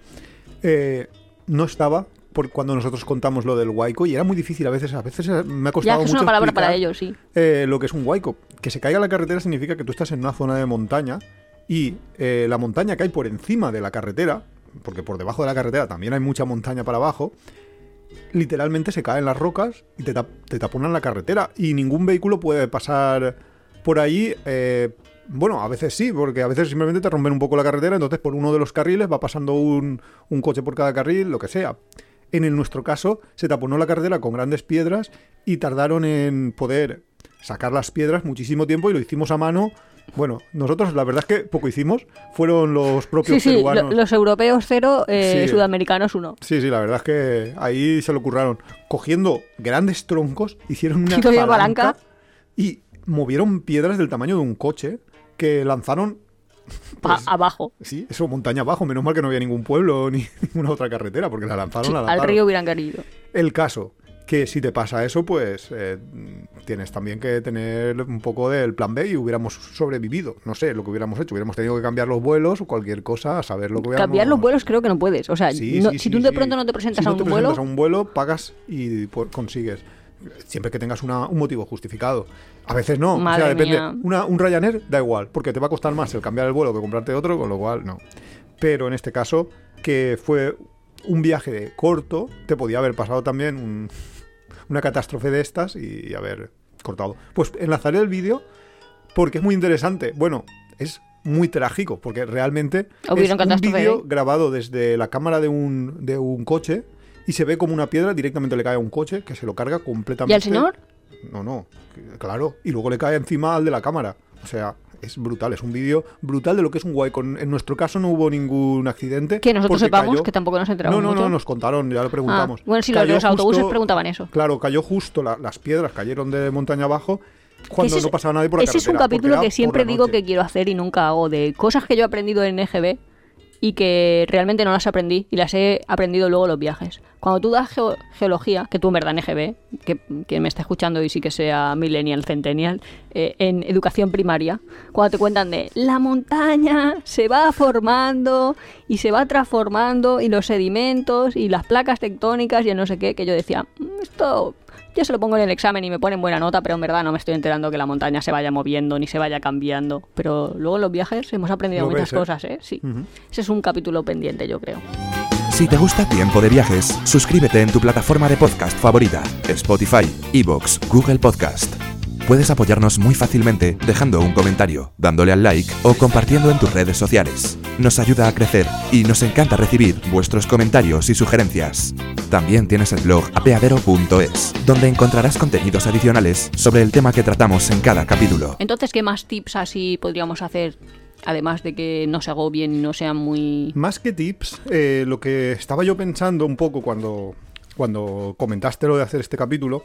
Eh, no estaba por cuando nosotros contamos lo del Waiko y era muy difícil. A veces, a veces me ha costado Ya, que es mucho una palabra para explicar, ellos, sí. eh, lo que es un Waiko. Que se caiga la carretera significa que tú estás en una zona de montaña y eh, la montaña cae por encima de la carretera, porque por debajo de la carretera también hay mucha montaña para abajo. Literalmente se caen las rocas y te, tap- te taponan la carretera y ningún vehículo puede pasar por ahí. Eh, bueno, a veces sí, porque a veces simplemente te rompen un poco la carretera, entonces por uno de los carriles va pasando un, un coche por cada carril, lo que sea. En el, nuestro caso se taponó la carretera con grandes piedras y tardaron en poder sacar las piedras muchísimo tiempo y lo hicimos a mano. Bueno, nosotros la verdad es que poco hicimos, fueron los propios Sí, sí, lo- peruanos. los europeos cero, eh, Sí. sudamericanos uno. Sí, sí, la verdad es que ahí se lo curraron. Cogiendo grandes troncos, hicieron una Hicieron palanca palanca. y movieron piedras del tamaño de un coche que lanzaron... Pa- pues, abajo. sí, eso, montaña abajo. Menos mal que no había ningún pueblo ni ninguna otra carretera, porque la lanzaron, Sí, la al lanzaron. río hubieran querido. El caso, que si te pasa eso, pues eh, tienes también que tener un poco del plan B y hubiéramos sobrevivido. No sé lo que hubiéramos hecho. Hubiéramos tenido que cambiar los vuelos o cualquier cosa, a saber lo que hubiéramos... Cambiar los vuelos creo que no puedes. O sea, Sí, no- sí, si sí, tú de sí. pronto no te presentas Si a no un te vuelo, presentas a un vuelo, pagas y pues, consigues. Siempre que tengas una- un motivo justificado. A veces no. Madre o sea, depende. mía. Una, un Ryanair da igual, porque te va a costar más el cambiar el vuelo que comprarte otro, con lo cual no. Pero en este caso, que fue un viaje corto, te podía haber pasado también un- una catástrofe de estas y haber cortado. Pues enlazaré el vídeo porque es muy interesante. Bueno, es muy trágico, porque realmente Hubieron es un catástrofe, vídeo ¿eh? grabado desde la cámara de un, de un coche y se ve como una piedra directamente le cae a un coche que se lo carga completamente. ¿y al señor? No, no, que- claro. Y luego le cae encima al de la cámara. O sea, es brutal, es un vídeo brutal de lo que es un Waiko. En nuestro caso no hubo ningún accidente. Que nosotros porque sepamos, cayó- que tampoco nos enteramos No, no, mucho. no, nos contaron, ya lo preguntamos. Ah, bueno, si los de Cayó los autobuses justo- preguntaban eso. Claro, cayó justo, la- las piedras cayeron de montaña abajo cuando Ese es- no pasaba nadie por la Ese es un carretera, porque capítulo era que por siempre la digo noche. que quiero hacer y nunca hago, de cosas que yo he aprendido en E G B y que realmente no las aprendí y las he aprendido luego en los viajes. Cuando tú das geo- geología, que tú en verdad en E G B, que quien me está escuchando y sí que sea millennial, centennial, eh, en educación primaria, cuando te cuentan de la montaña se va formando y se va transformando y los sedimentos y las placas tectónicas y el no sé qué, que yo decía, "Mm, esto... Yo se lo pongo en el examen y me ponen buena nota, pero en verdad no me estoy enterando que la montaña se vaya moviendo ni se vaya cambiando. Pero luego en los viajes hemos aprendido Lo muchas ves, ¿eh? cosas, ¿eh? Sí. Ujú. Ese es un capítulo pendiente, yo creo. Si te gusta Tiempo de Viajes, suscríbete en tu plataforma de podcast favorita, Spotify, iVoox, Google Podcast. Puedes apoyarnos muy fácilmente dejando un comentario, dándole al like o compartiendo en tus redes sociales. Nos ayuda a crecer y nos encanta recibir vuestros comentarios y sugerencias. También tienes el blog apeadero punto es, donde encontrarás contenidos adicionales sobre el tema que tratamos en cada capítulo. Entonces, ¿qué más tips así podríamos hacer? Además de que no se agobien y no sean muy... Más que tips, eh, lo que estaba yo pensando un poco cuando, cuando comentaste lo de hacer este capítulo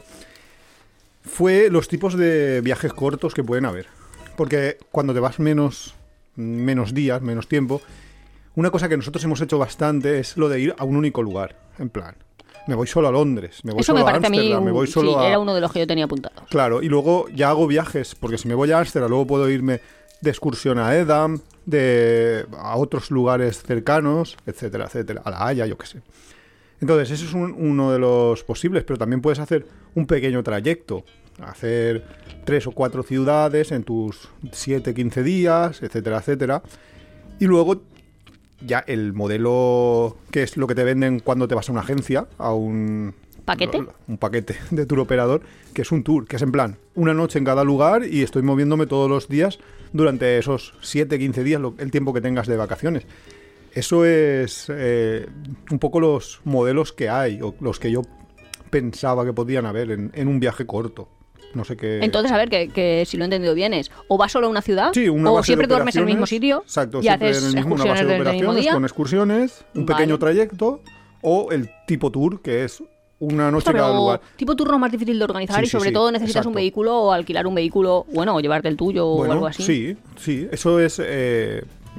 fue los tipos de viajes cortos que pueden haber. Porque cuando te vas menos, menos días, menos tiempo, una cosa que nosotros hemos hecho bastante es lo de ir a un único lugar. En plan, me voy solo a Londres, me voy Eso solo me a parece a mí... Ámsterdam, me un- voy solo sí, a... era uno de los que yo tenía apuntado. Claro, y luego ya hago viajes, porque si me voy a Ámsterdam, luego puedo irme de excursión a Edam, de, a otros lugares cercanos, etcétera, etcétera, a La Haya, yo qué sé. Entonces, eso es un- uno de los posibles, pero también puedes hacer un pequeño trayecto, hacer tres o cuatro ciudades en tus siete, quince días, etcétera, etcétera. Y luego ya el modelo, que es lo que te venden cuando te vas a una agencia, a un, ¿Paquete? Un paquete de tour operador, que es un tour, que es en plan, una noche en cada lugar y estoy moviéndome todos los días durante esos siete, quince días, lo, el tiempo que tengas de vacaciones. Eso es eh, un poco los modelos que hay, o los que yo pensaba que podían haber en, en un viaje corto. No sé qué... Entonces, a ver, que, que si lo he entendido bien es, o vas solo a una ciudad, sí, una o base siempre de duermes en el mismo sitio, exacto, y haces en el mismo, excursiones una base de desde el mismo operaciones día. con excursiones, un Vale. pequeño trayecto, o el tipo tour, que es una noche Pero en cada lugar. tipo turno más difícil de organizar Sí, y sí, sobre sí, todo necesitas exacto. un vehículo o alquilar un vehículo, bueno, o llevarte el tuyo o Bueno, algo así. sí, sí, eso es... Eh,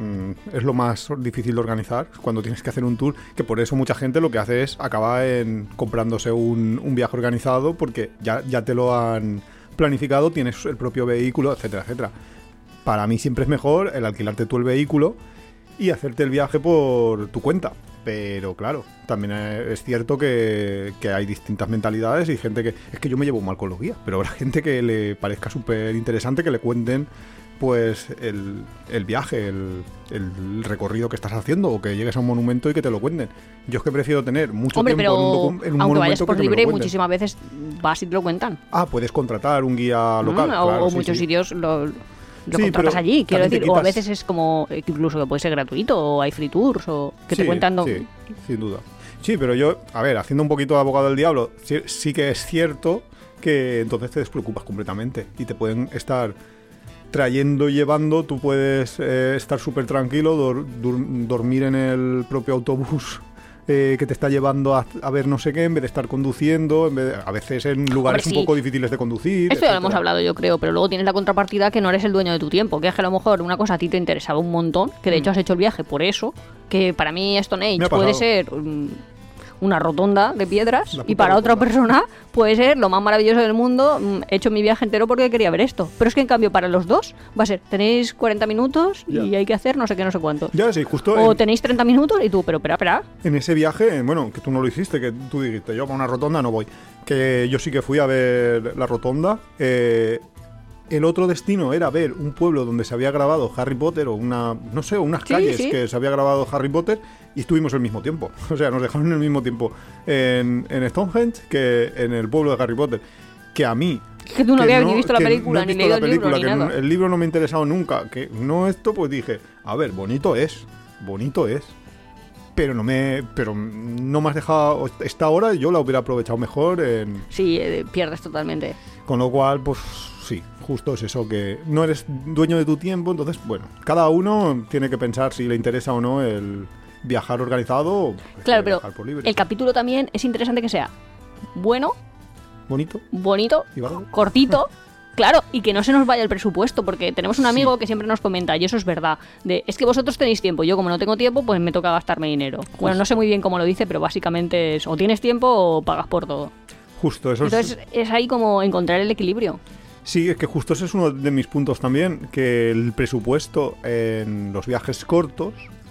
es lo más difícil de organizar cuando tienes que hacer un tour, que por eso mucha gente lo que hace es acabar en comprándose un, un viaje organizado porque ya, ya te lo han planificado, tienes el propio vehículo, etcétera, etcétera. Para mí siempre es mejor el alquilarte tú el vehículo y hacerte el viaje por tu cuenta. Pero claro, también es cierto que, que hay distintas mentalidades y gente que... Es que yo me llevo mal con los guías, pero habrá gente que le parezca súper interesante que le cuenten pues el, el viaje, el, el recorrido que estás haciendo o que llegues a un monumento y que te lo cuenten. Yo es que prefiero tener mucho Hombre, tiempo pero en un, docu- en un aunque monumento vayas por que me lo libre, cuenten. muchísimas veces vas y te lo cuentan. Ah, puedes contratar un guía local. Mm, claro, o o sí, muchos sí. sitios lo, lo Sí, contratas pero allí, quiero también te decir, o a quitas- veces es como, incluso que puede ser gratuito, o hay free tours, o que te Sí, cuentan... do- Sí, sin duda. Sí, pero yo, a ver, haciendo un poquito de abogado del diablo, sí, sí que es cierto que entonces te despreocupas completamente y te pueden estar trayendo y llevando, tú puedes eh, estar súper tranquilo, dor- dur- dormir en el propio autobús eh, que te está llevando a, a ver no sé qué, en vez de estar conduciendo, en vez de- a veces en lugares Hombre, un sí. poco difíciles de conducir. Esto ya lo hemos etcétera. hablado, yo creo, pero luego tienes la contrapartida que no eres el dueño de tu tiempo, que es que a lo mejor una cosa a ti te interesaba un montón, que de hecho has hecho el viaje por eso, que para mí Stone Me Age ha puede pasado. ser mm, una rotonda de piedras La y puta para otra rotonda. persona puede ser lo más maravilloso del mundo, mm, he hecho mi viaje entero porque quería ver esto. Pero es que en cambio para los dos va a ser, tenéis cuarenta minutos y Ya. hay que hacer no sé qué, no sé cuántos. Ya, sí, justo O en, tenéis treinta minutos y tú, pero espera, espera. en ese viaje, bueno, que tú no lo hiciste, que tú dijiste, yo para una rotonda no voy, que yo sí que fui a ver la rotonda. eh, el otro destino era ver un pueblo donde se había grabado Harry Potter o una, no sé, unas Sí, calles sí. que se había grabado Harry Potter y estuvimos el mismo tiempo. O sea, nos dejaron el mismo tiempo en, en Stonehenge que en el pueblo de Harry Potter. Que a mí... Es que tú no que habías ni visto la que película, no he ni visto leído la el libro, película, ni que nada. no- el libro no me ha interesado nunca. Que no esto, pues dije, a ver, bonito es, bonito es. Pero no me, pero no me has dejado esta hora, yo la hubiera aprovechado mejor en, Sí, eh, pierdes totalmente. con lo cual, pues sí, justo es eso, que no eres dueño de tu tiempo, entonces, bueno, cada uno tiene que pensar si le interesa o no el viajar organizado o prefiere Claro, pero viajar por libre. el capítulo también es interesante que sea bueno, Bonito. bonito, ¿Y barato? cortito, claro, y que no se nos vaya el presupuesto, porque tenemos un amigo que siempre nos comenta, y eso es verdad, de es que vosotros tenéis tiempo, yo como no tengo tiempo, pues me toca gastarme dinero. Bueno, no sé muy bien cómo lo dice, pero básicamente es o tienes tiempo o pagas por todo. Justo, eso Entonces es ahí como encontrar el equilibrio. Sí, es que justo ese es uno de mis puntos también, que el presupuesto en los viajes cortos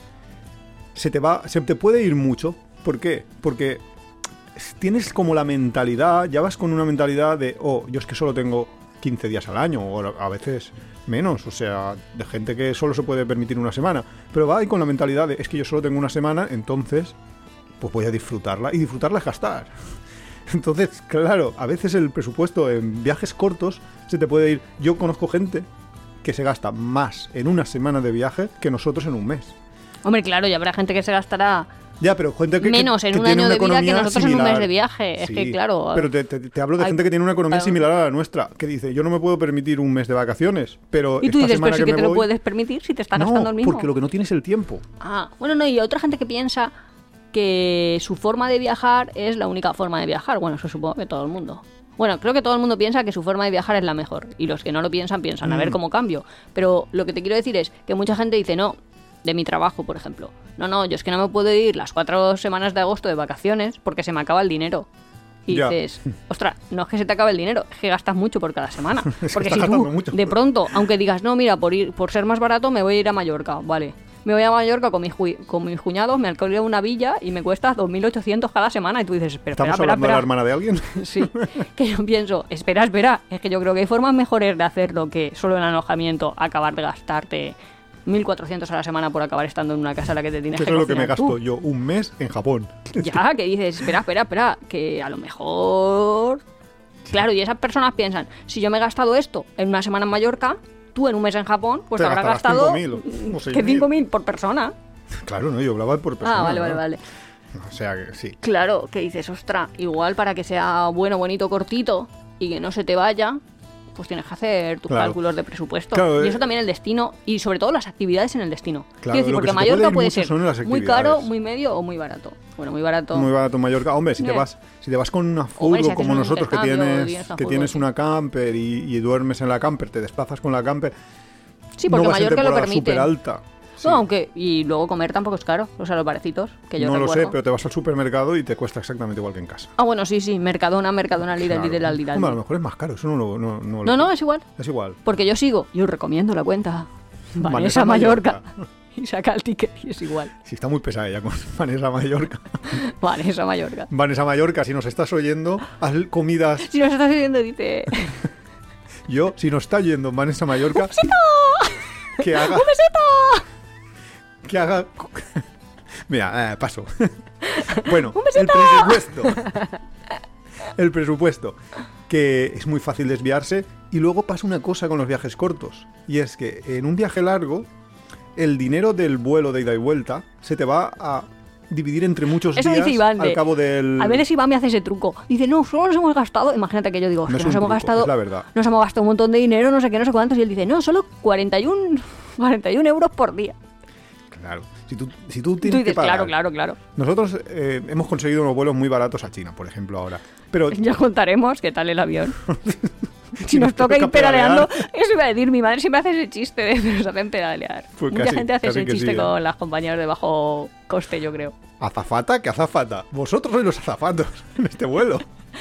se te va, se te puede ir mucho. ¿Por qué? Porque tienes como la mentalidad, ya vas con una mentalidad de, oh, yo es que solo tengo quince días al año, o a veces menos, o sea, de gente que solo se puede permitir una semana, pero va ahí con la mentalidad de, es que yo solo tengo una semana, entonces, pues voy a disfrutarla, y disfrutarla es gastar. Entonces, claro, a veces el presupuesto en viajes cortos se te puede ir. Yo conozco gente que se gasta más en una semana de viaje que nosotros en un mes. Hombre, claro, ya habrá gente que se gastará Ya, pero gente que, menos que, en que un tiene año una de vida que economía nosotros en un similar. mes de viaje. Es Sí, que, claro... Pero te, te- te hablo de hay- gente que tiene una economía claro. similar a la nuestra, que dice, yo no me puedo permitir un mes de vacaciones, pero Y tú esta dices, semana pero sí que me te lo voy- puedes permitir si te estás no, gastando el mismo. porque lo que no tienes es el tiempo. Ah, bueno, no, y otra gente que piensa que su forma de viajar es la única forma de viajar. Bueno, eso supongo que todo el mundo. Bueno, creo que todo el mundo piensa que su forma de viajar es la mejor. Y los que no lo piensan, piensan, a ver Mm. cómo cambio. Pero lo que te quiero decir es que mucha gente dice, no, de mi trabajo, por ejemplo. No, no, yo es que no me puedo ir las cuatro semanas de agosto de vacaciones porque se me acaba el dinero. Y Ya. dices, ostras, no es que se te acabe el dinero, es que gastas mucho por cada semana. Es que Porque estás si tú, gastando mucho. de pronto, aunque digas, no, mira, por ir por ser más barato me voy a ir a Mallorca, vale. Me voy a Mallorca con mis, ju- con mis cuñados, me alquilo una villa y me cuesta dos mil ochocientos cada semana. Y tú dices, pero espera, ¿Estamos espera, hablando de la espera. hermana de alguien? Sí, que yo pienso, espera, espera, es que yo creo que hay formas mejores de hacerlo que solo en alojamiento acabar de gastarte mil cuatrocientos a la semana por acabar estando en una casa en la que te tienes Eso que es lo que me cocinar gasto tú. yo un mes en Japón. Ya, que dices, espera, espera, espera, que a lo mejor... Claro, y esas personas piensan, si yo me he gastado esto en una semana en Mallorca, tú en un mes en Japón, pues Te te habrás gastarás gastado... cinco mil o seis que mil. cinco mil por persona. Claro, no, yo hablaba por persona. Ah, vale, ¿no? vale, vale. O sea que sí. Claro, que dices, ostra, igual para que sea bueno, bonito, cortito y que no se te vaya, pues tienes que hacer tus Claro. cálculos de presupuesto. Claro, y eh. eso también el destino y sobre todo las actividades en el destino. Claro, Quiero decir, lo que porque se te Mallorca puede ir puede mucho ser son las muy caro, actividades. muy medio o muy barato. Bueno, muy barato. Muy barato en Mallorca. Hombre, si te Eh. vas si te vas con una Hombre, furgo si haces como un nosotros que intercambio, tienes tienes una que furgo, tienes sí. una camper y, y duermes en la camper, te desplazas con la camper. Sí, porque no vas en Mallorca lo temporada permite. súper alta. Sí. No, aunque y luego comer tampoco es caro, o sea, los barecitos, que yo no lo recuerdo. sé, pero te vas al supermercado y te cuesta exactamente igual que en casa. Ah, bueno, sí, sí, Mercadona, Mercadona, Lidl, Claro. Lidl, Lidl. Hombre, a lo mejor es más caro, eso no lo no, no, lo- No, no, es igual. es igual. Porque yo sigo, yo recomiendo la cuenta Vanessa, Vanessa Mallorca. Mallorca. Y saca el ticket y es igual. Sí, está muy pesada ya con Vanessa Mallorca. Vanessa Mallorca. Vanessa Mallorca, si nos estás oyendo, haz comidas. Si nos estás viendo, dice... Yo, si nos está oyendo Vanessa Mallorca, que haga, ¡Un besito! que haga. Mira, eh, paso. Bueno, ¡Un el besito! presupuesto. El presupuesto. Que es muy fácil desviarse. Y luego pasa una cosa con los viajes cortos. Y es que en un viaje largo, el dinero del vuelo de ida y vuelta se te va a dividir entre muchos Eso días dice Iván. al de- cabo del. A veces Iván me hace ese truco. Dice, no, solo nos hemos gastado... Imagínate que yo digo, No "Es es que nos un hemos truco, gastado... es la verdad. Nos hemos gastado un montón de dinero, no sé qué, no sé cuántos. Y él dice, no, solo cuarenta y uno, cuarenta y uno euros por día. Claro. Si tú, si tú Tú tienes dices, que pagar. claro, claro, claro. Nosotros eh, hemos conseguido unos vuelos muy baratos a China, por ejemplo, ahora. Pero Ya contaremos qué tal el avión. Si nos nos toca toca ir pedaleando, pedalear. eso iba a decir, mi madre siempre hace ese chiste de que nos hacen pedalear. Pues Mucha casi, gente hace casi ese que chiste sí, ¿eh? con las compañías de bajo coste, yo creo. azafata, que azafata. Vosotros sois los azafatos en este vuelo.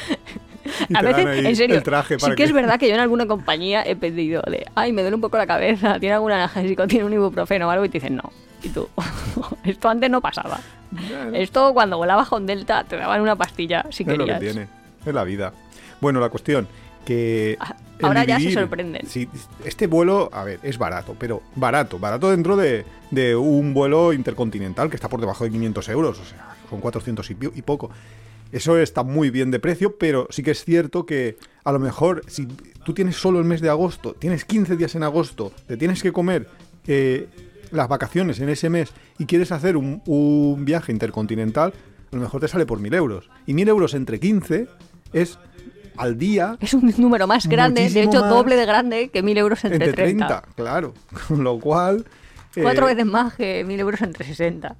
Y A te dan veces, ahí en serio, el traje sí para que, es verdad que yo en alguna compañía he pedido de, ay, me duele un poco la cabeza, tiene algún analgésico, tiene un ibuprofeno o algo, y te dicen no. Y tú, esto antes no pasaba. Esto cuando volabas con Delta te daban una pastilla si Es lo que querías. tiene. Es la vida. Bueno, la cuestión que... Ah, el ahora ya se dividir- sorprenden. Sí, este vuelo, a ver, es barato, pero barato. Barato dentro de, de un vuelo intercontinental que está por debajo de quinientos euros. O sea, son cuatrocientos y, pi- y poco. Eso está muy bien de precio, pero sí que es cierto que a lo mejor si tú tienes solo el mes de agosto, tienes quince días en agosto, te tienes que comer eh, las vacaciones en ese mes y quieres hacer un, un viaje intercontinental, a lo mejor te sale por mil euros. Y mil euros entre quince es al día Es un número más grande, de Muchísimo hecho más. doble de grande que mil euros entre, entre treinta. treinta, claro. Con lo cual... Cuatro eh, veces más que mil euros entre sesenta.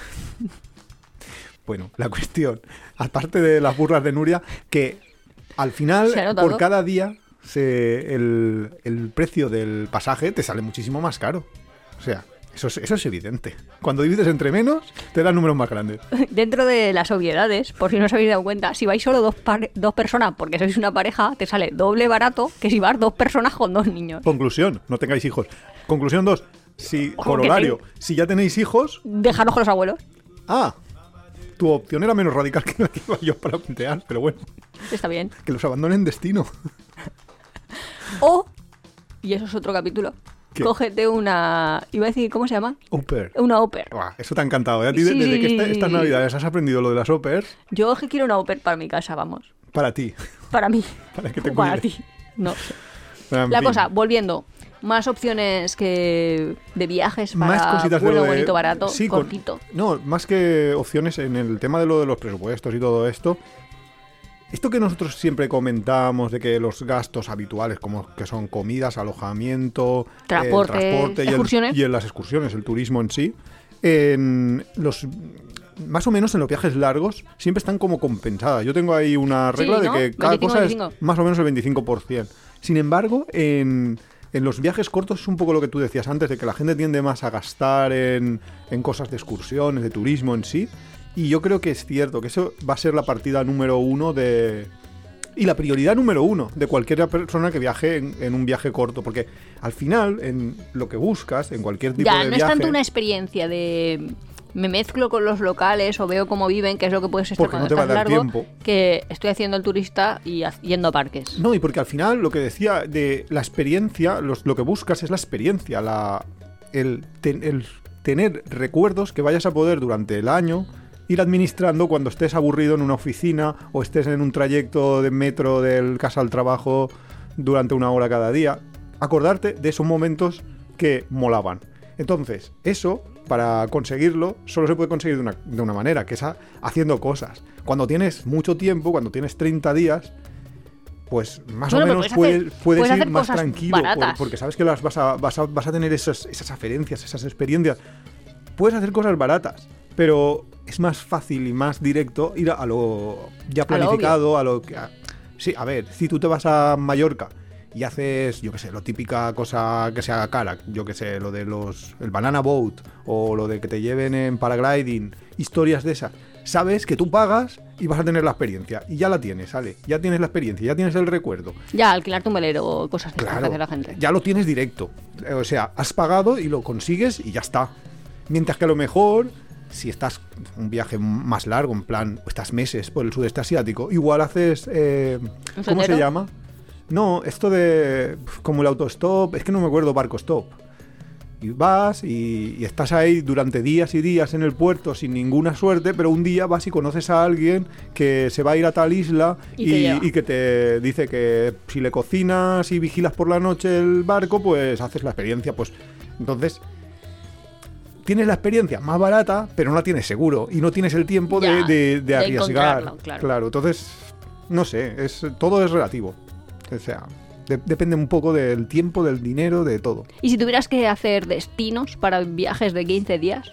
Bueno, la cuestión, aparte de las burlas de Nuria, que al final, ¿Se ha notado? por cada día, se, el, el precio del pasaje te sale muchísimo más caro. O sea, eso es, eso es evidente. Cuando divides entre menos, te dan números más grandes. Dentro de las obviedades, por si no os habéis dado cuenta, si vais solo dos, pare- dos personas porque sois una pareja, te sale doble barato que si vas dos personas con dos niños. Conclusión, no tengáis hijos. Conclusión dos, si, Ojo, corolario, que si ya tenéis hijos, Dejaros con los abuelos. ah, tu opción era menos radical que la que iba yo para plantear, pero bueno, Está bien. que los abandonen destino. O, y eso es otro capítulo, ¿Qué? cógete una... Iba a decir, ¿cómo se llama? Au pair. Una au pair. Buah, eso te ha encantado. ¿eh? A ti, de- Sí. desde que este- estas navidades has aprendido lo de las au pairs, Yo es que quiero una au pair para mi casa, vamos. para ti. Para mí. Para que te Para cuide. ti. No sé. En La fin. cosa, volviendo. Más opciones que de viajes para Más cositas de bueno, lo de- bonito, barato, sí, con- cortito. No, más que opciones en el tema de lo de los presupuestos y todo esto. Esto que nosotros siempre comentamos de que los gastos habituales, como que son comidas, alojamiento, Transporte, el transporte y, el- excursiones. y en las excursiones, el turismo en sí, en los más o menos en los viajes largos siempre están como compensadas. Yo tengo ahí una regla Sí, ¿no? de que cada veinticinco, cosa es veinticinco. más o menos el veinticinco por ciento. Sin embargo, en, en los viajes cortos es un poco lo que tú decías antes, de que la gente tiende más a gastar en, en cosas de excursiones, de turismo en sí. Y yo creo que es cierto, que eso va a ser la partida número uno de... Y la prioridad número uno de cualquier persona que viaje en, en un viaje corto. Porque al final, en lo que buscas, en cualquier tipo Ya, de no viaje... es tanto una experiencia de me mezclo con los locales o veo cómo viven, que es lo que puedes estar Porque cuando no te va a estás dar largo, tiempo. que estoy haciendo el turista y haz- yendo a parques. No, y porque al final lo que decía de la experiencia, los- lo que buscas es la experiencia, la el, ten, el tener recuerdos que vayas a poder durante el año ir administrando cuando estés aburrido en una oficina o estés en un trayecto de metro del casa al trabajo durante una hora cada día. Acordarte de esos momentos que molaban. Entonces, eso, para conseguirlo, solo se puede conseguir de una, de una manera, que es a, haciendo cosas. Cuando tienes mucho tiempo, cuando tienes treinta días, pues más bueno, o menos puedes, hacer, puedes, puedes ir más tranquilo, por, porque sabes que las vas a, vas a, vas a tener esas, esas aferencias, esas experiencias. Puedes hacer cosas baratas, pero es más fácil y más directo ir a, a lo ya planificado, a lo, a lo que... A, sí, a ver, si tú te vas a Mallorca y haces, yo qué sé, lo típica cosa que sea cara, yo qué sé, lo de los el banana boat o lo de que te lleven en paragliding, historias de esas, sabes que tú pagas y vas a tener la experiencia y ya la tienes, ¿vale? Ya tienes la experiencia, ya tienes el recuerdo. Ya, alquilarte un velero o cosas de claro, hace la gente. Ya lo tienes directo, o sea, has pagado y lo consigues y ya está. Mientras que a lo mejor, si estás un viaje más largo, en plan, estás meses por el sudeste asiático, igual haces, eh, ¿cómo se llama? No, esto de como el autostop, es que no me acuerdo, barco stop. Y vas y, y estás ahí durante días y días en el puerto sin ninguna suerte, pero un día vas y conoces a alguien que se va a ir a tal isla y, y, y que te dice que si le cocinas y vigilas por la noche el barco, pues haces la experiencia. Pues entonces tienes la experiencia más barata, pero no la tienes seguro y no tienes el tiempo ya, de, de, de arriesgar. Claro. claro, entonces, no sé, es todo es relativo. O sea, de, depende un poco del tiempo, del dinero, de todo. Y si tuvieras que hacer destinos para viajes de quince días,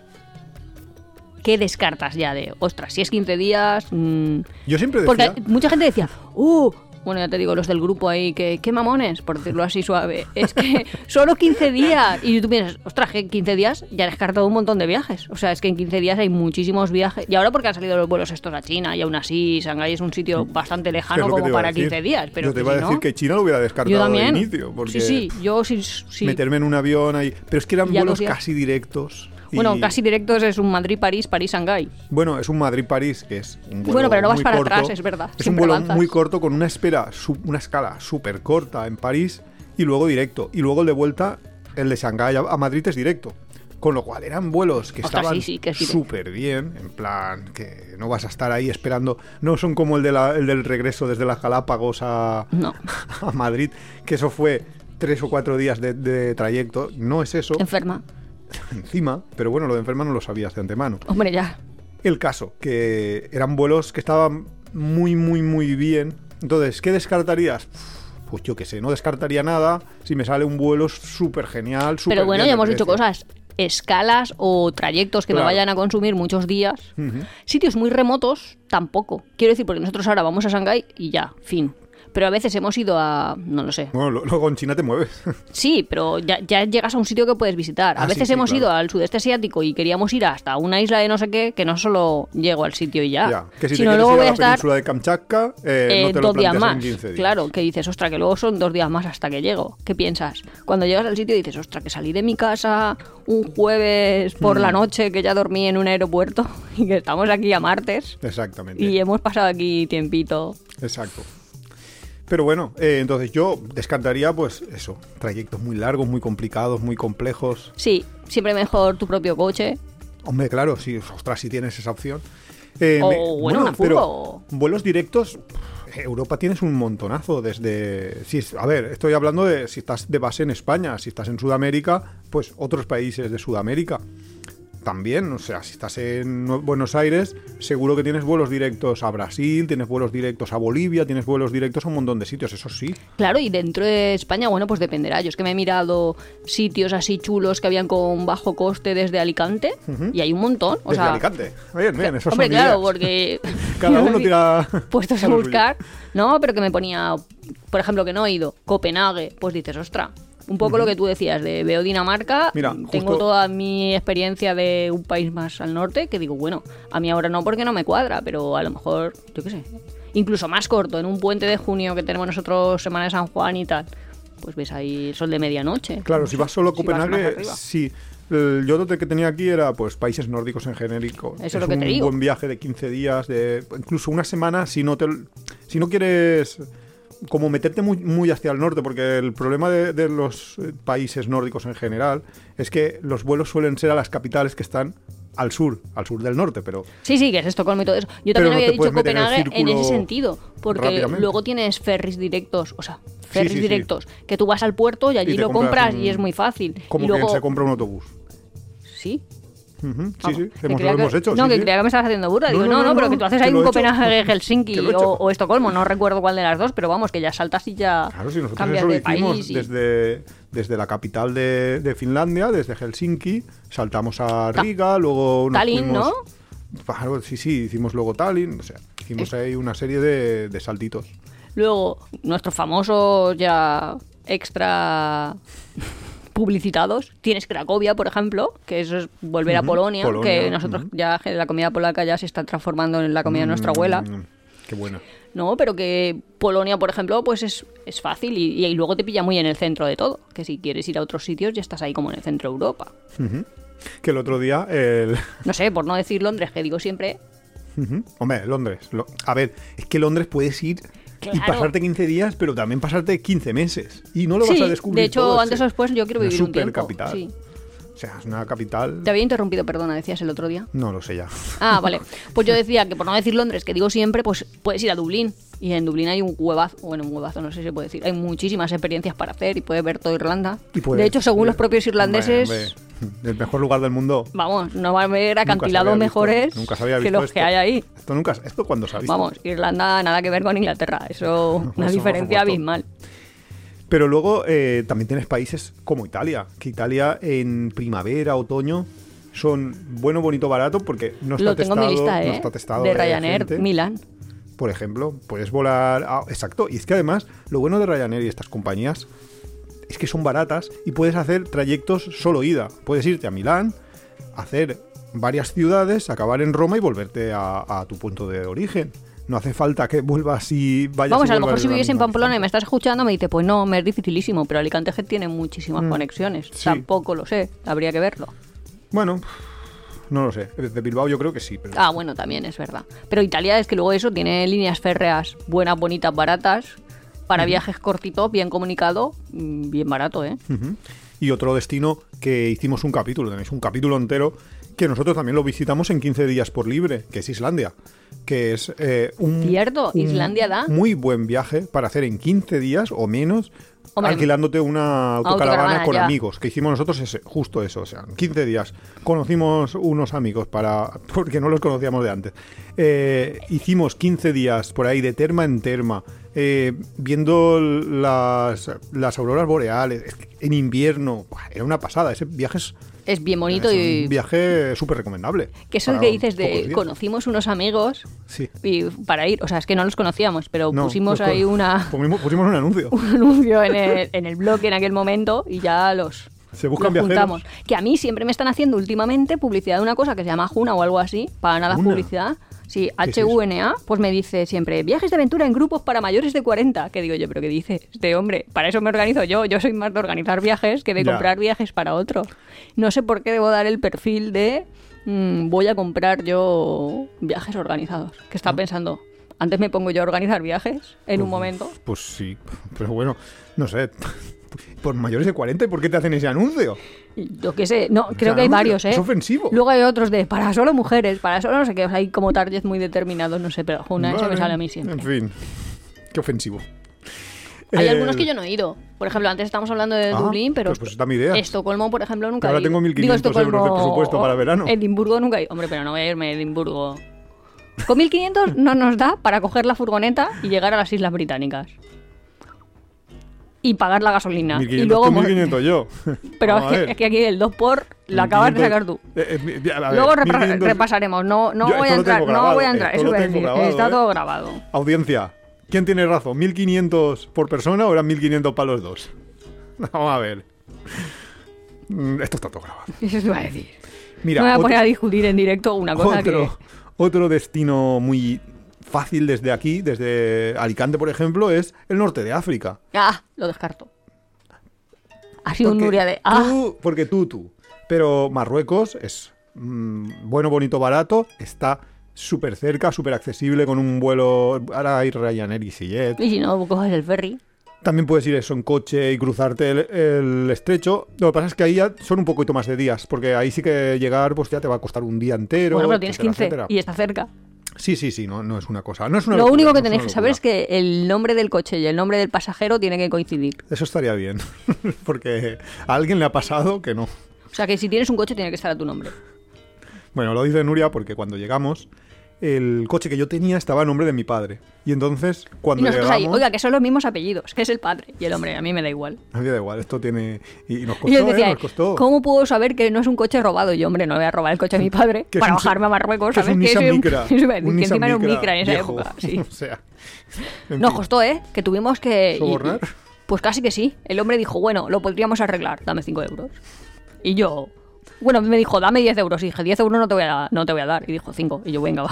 ¿qué descartas ya de, ostras, si es quince días? Mmm... Yo siempre decía... Porque mucha gente decía, ¡uh! Bueno, ya te digo, los del grupo ahí, que qué mamones, por decirlo así suave. Es que solo quince días. Y tú piensas, ostras, que en quince días ya he descartado un montón de viajes. O sea, es que en quince días hay muchísimos viajes. Y ahora porque han salido los vuelos estos a China, y aún así Shanghái es un sitio bastante lejano como para quince días. Pero yo te iba a decir no, que China lo hubiera descartado de inicio. Porque sí, sí, yo sí, sí. Meterme en un avión ahí. Pero es que eran vuelos casi directos. Bueno, casi directos es un Madrid-París, París-Shanghái. Bueno, es un Madrid-París, que es un vuelo Bueno, pero no vas muy para corto. atrás, es verdad. Es un vuelo avanzas. muy corto con una espera, una escala súper corta en París y luego directo. Y luego el de vuelta, el de Shanghái a Madrid es directo. Con lo cual eran vuelos que Ostras, estaban sí, sí, súper bien, en plan, que no vas a estar ahí esperando. No son como el, de la, el del regreso desde las Galápagos a, no. a Madrid, que eso fue tres o cuatro días de, de trayecto. No es eso. Enferma. Encima, pero bueno, lo de enferma no lo sabías de antemano. Hombre, ya. El caso, que eran vuelos que estaban muy, muy, muy bien. Entonces, ¿qué descartarías? Pues yo qué sé, no descartaría nada si me sale un vuelo súper genial, súper Pero bueno, bien ya hemos precio. dicho cosas, escalas o trayectos que claro. me vayan a consumir muchos días. Uh-huh. Sitios muy remotos, tampoco. Quiero decir, porque nosotros ahora vamos a Shanghái y ya, fin. Pero a veces hemos ido a... no lo sé. Bueno, luego en China te mueves. Sí, pero ya, ya llegas a un sitio que puedes visitar. A ah, veces sí, sí, hemos claro. ido al sudeste asiático y queríamos ir hasta una isla de no sé qué, que no solo llego al sitio y ya. ya. Que si sino te luego ir voy a a la estar península de Kamchatka, eh, eh, no te lo dos días planteas más. en quince días. Claro, que dices, ostras, que luego son dos días más hasta que llego. ¿Qué piensas? Cuando llegas al sitio dices, ostras, que salí de mi casa un jueves por mm. la noche, que ya dormí en un aeropuerto y que estamos aquí a martes. Exactamente. Y hemos pasado aquí tiempito. Exacto. Pero bueno, eh, entonces yo descartaría, pues eso, trayectos muy largos, muy complicados, muy complejos. Sí, siempre mejor tu propio coche. Hombre, claro, sí, ostras, si tienes esa opción. Eh, o me, bueno, bueno, una fuga. Pero vuelos directos, Europa tienes un montonazo desde... Si, a ver, estoy hablando de si estás de base en España, si estás en Sudamérica, pues otros países de Sudamérica. También, o sea, si estás en Buenos Aires, seguro que tienes vuelos directos a Brasil, tienes vuelos directos a Bolivia, tienes vuelos directos a un montón de sitios, eso sí. Claro, y dentro de España, bueno, pues dependerá. Yo es que me he mirado sitios así chulos que habían con bajo coste desde Alicante, uh-huh. y hay un montón. O desde sea, Alicante, bien, bien, eso hombre, son claro, ideas. porque... Cada uno tira... puestos a buscar, no, pero que me ponía, por ejemplo, que no he ido, Copenhague, pues dices, ostras... Un poco uh-huh. lo que tú decías, de veo Dinamarca, Mira, tengo justo... toda mi experiencia de un país más al norte, que digo, bueno, a mí ahora no porque no me cuadra, pero a lo mejor, yo qué sé, incluso más corto, en un puente de junio que tenemos nosotros, Semana de San Juan y tal, pues ves ahí el sol de medianoche. Claro, si vas solo a Copenhague, si sí. El, yo lo que tenía aquí era pues países nórdicos en genérico. Eso es es lo que un te digo. Buen viaje de quince días, de incluso una semana, si no te, si no quieres como meterte muy, muy hacia el norte, porque el problema de, de los países nórdicos en general es que los vuelos suelen ser a las capitales que están al sur, al sur del norte, pero... Sí, sí, que es Estocolmo y todo eso. Yo también no había dicho Copenhague en, en ese círculo sentido, porque luego tienes ferries directos, o sea, ferries sí, sí, directos, sí. que tú vas al puerto y allí y lo compras, compras un... y es muy fácil. Como y luego... quien se compra un autobús. Sí. Uh-huh. Sí, Vamos, sí, que hemos, lo que, hemos hecho. No, sí, que sí. creía que me estabas haciendo burla. No, Digo, no, no, no, no, pero no, que tú haces que ahí lo un he hecho. Copenhague, Helsinki Que lo he o, hecho. o Estocolmo, no recuerdo cuál de las dos, pero vamos, que ya saltas y ya Claro, si nosotros cambias eso lo de hicimos país. Y... desde, desde la capital de, de Finlandia, desde Helsinki, saltamos a Riga, luego nos Tallinn, fuimos... ¿no? Claro, sí, sí, hicimos luego Tallinn, o sea, hicimos ahí una serie de, de saltitos. Luego, nuestros famosos ya extra publicitados. Tienes Cracovia, por ejemplo, que eso es volver uh-huh. a Polonia, Polonia, que nosotros uh-huh. ya la comida polaca ya se está transformando en la comida mm, de nuestra abuela. Qué buena. No, pero que Polonia, por ejemplo, pues es, es fácil y, y luego te pilla muy en el centro de todo. Que si quieres ir a otros sitios ya estás ahí como en el centro de Europa. Uh-huh. Que el otro día... El... No sé, por no decir Londres, que digo siempre... Uh-huh. Hombre, Londres. Lo... A ver, es que Londres puedes ir... Claro. Y pasarte quince días, pero también pasarte quince meses. Y no lo sí, vas a descubrir de hecho, todo, antes o después yo quiero vivir una un tiempo. Supercapital. Sí. O sea, es una capital... Te había interrumpido, perdona, decías el otro día. No lo sé ya. Ah, vale. Pues yo decía que por no decir Londres, que digo siempre, pues puedes ir a Dublín. Y en Dublín hay un huevazo, bueno, un huevazo, no sé si se puede decir. Hay muchísimas experiencias para hacer y puedes ver toda Irlanda. Y puedes, de hecho, según bien. los propios irlandeses... Hombre, hombre. El mejor lugar del mundo. Vamos, no va a haber acantilados mejores nunca se había visto que los esto. que hay ahí. Esto nunca, esto cuando se ha visto. Vamos, Irlanda nada que ver con Inglaterra. Eso, No, una eso, diferencia abismal. Pero luego eh, también tienes países como Italia, que Italia en primavera, otoño, son bueno, bonito, barato, porque no está Lo tengo testado, en mi lista, ¿eh? no está testado de Ryanair, gente. Milán. Por ejemplo, puedes volar... Ah, exacto, y es que además, lo bueno de Ryanair y estas compañías es que son baratas y puedes hacer trayectos solo ida. Puedes irte a Milán, hacer varias ciudades, acabar en Roma y volverte a, a tu punto de origen. No hace falta que vuelvas y vayas. Vamos, y a lo mejor si vives vives en Pamplona y me estás escuchando, me dices, pues no, me es dificilísimo, pero Alicante tiene muchísimas mm, conexiones. Sí. Tampoco lo sé, habría que verlo. Bueno, no lo sé. De Bilbao yo creo que sí. Pero... Ah, bueno, también es verdad. Pero Italia es que luego eso tiene líneas férreas buenas, bonitas, baratas, para uh-huh. viajes cortitos, bien comunicado, bien barato, ¿eh? Uh-huh. Y otro destino que hicimos un capítulo, tenéis un capítulo entero, que nosotros también lo visitamos en quince días por libre, que es Islandia. Que es eh, un, Cierto, un Islandia da muy buen viaje para hacer en quince días o menos, Hombre, alquilándote una autocaravana, autocaravana con ya. amigos, que hicimos nosotros ese, justo eso, o sea, en quince días conocimos unos amigos para porque no los conocíamos de antes. Eh, hicimos quince días por ahí de terma en terma, eh, viendo las, las auroras boreales en invierno. Era una pasada, ese viaje es... Es bien bonito es y... un viaje súper recomendable. Que eso que dices de conocimos unos amigos sí. y para ir, o sea, es que no los conocíamos, pero no, pusimos los, ahí una... Pusimos, pusimos un anuncio. Un anuncio en el, en el blog en aquel momento y ya los... Se buscan los viajeros. Juntamos. Que a mí siempre me están haciendo últimamente publicidad de una cosa que se llama Juna o algo así, para nada ¿Una? publicidad. Sí, H U N A, pues me dice siempre, viajes de aventura en grupos para mayores de cuarenta. Que digo yo, ¿pero qué dice este hombre? Para eso me organizo yo. Yo soy más de organizar viajes que de ya. comprar viajes para otro. No sé por qué debo dar el perfil de mmm, voy a comprar yo viajes organizados. Que estaba ¿no? pensando, antes me pongo yo a organizar viajes en pues, un momento. Pues sí, pero bueno, no sé... Por mayores de cuarenta, ¿y por qué te hacen ese anuncio? Yo qué sé, no, creo que hay varios, ¿eh? Es ofensivo. Luego hay otros de para solo mujeres, para solo no sé qué, o sea, hay como targets muy determinados, no sé, pero una vale. Ese me sale a mí siempre. En fin, qué ofensivo. Hay eh... algunos que yo no he ido. Por ejemplo, antes estamos hablando de ah, Dublín, pero pues, pues está mi idea. Estocolmo, por ejemplo, nunca ahora he ido. Ahora tengo mil quinientos Digo, euros de presupuesto para verano. Edimburgo nunca he ido. Hombre, pero no voy a irme a Edimburgo. Con mil quinientos no nos da para coger la furgoneta y llegar a las Islas Británicas. Y pagar la gasolina. mil quinientos, y luego mil quinientos yo. Pero es que, es que aquí el dos por lo acabas de sacar tú. Eh, eh, ver, luego repra- mil quinientos... repasaremos. No, no, voy a entrar, grabado, no voy a entrar. Eso voy a decir. Grabado, Está eh. todo grabado. Audiencia, ¿quién tiene razón? ¿mil quinientos por persona o eran mil quinientos para los dos? Vamos a ver. Esto está todo grabado. Eso te iba a decir. Mira, no me voy a otro, poner a discutir en directo una cosa otro, que... Otro destino muy... fácil desde aquí, desde Alicante, por ejemplo, es el norte de África. Ah, lo descarto. Ha sido un Nuria de... Ah. Tú, porque tú, tú. Pero Marruecos es mmm, bueno, bonito, barato. Está súper cerca, súper accesible, con un vuelo... Ahora hay Ryanair y EasyJet. Y si no, coges el ferry. También puedes ir eso en coche y cruzarte el, el estrecho. Lo que pasa es que ahí ya son un poquito más de días, porque ahí sí que llegar pues ya te va a costar un día entero. Bueno, pero tienes etcétera, quince etcétera. y está cerca. Sí, sí, sí, no, no es una cosa. No es una Lo locura, único que no tenéis es que una saber locura. es que el nombre del coche y el nombre del pasajero tienen que coincidir. Eso estaría bien, porque a alguien le ha pasado que no. O sea que si tienes un coche tiene que estar a tu nombre. Bueno, lo dice Nuria porque cuando llegamos, el coche que yo tenía estaba a nombre de mi padre. Y entonces, Y cuando nosotros llegamos... ahí, oiga, que son los mismos apellidos, que es el padre y el hombre, a mí me da igual. A mí da igual, esto tiene... Y nos Y costó, yo decía, ¿eh? Nos costó. ¿cómo puedo saber que no es un coche robado? Y yo, hombre, no voy a robar el coche de mi padre Que es para un- bajarme a Marruecos, que es ¿sabes? un Que Nissan soy Micra. eso iba a decir, Un que Nissan encima era un Micra Micra en esa viejo. época, sí. O sea... en Nos fin. costó, ¿eh? Que tuvimos que... y- ¿Sobornar? y- pues casi que sí. El hombre dijo, bueno, lo podríamos arreglar, dame cinco euros. Y yo... Bueno, me dijo, dame diez euros. Y dije, diez euros no te voy a, no te voy a dar. Y dijo, cinco. Y yo, venga, va.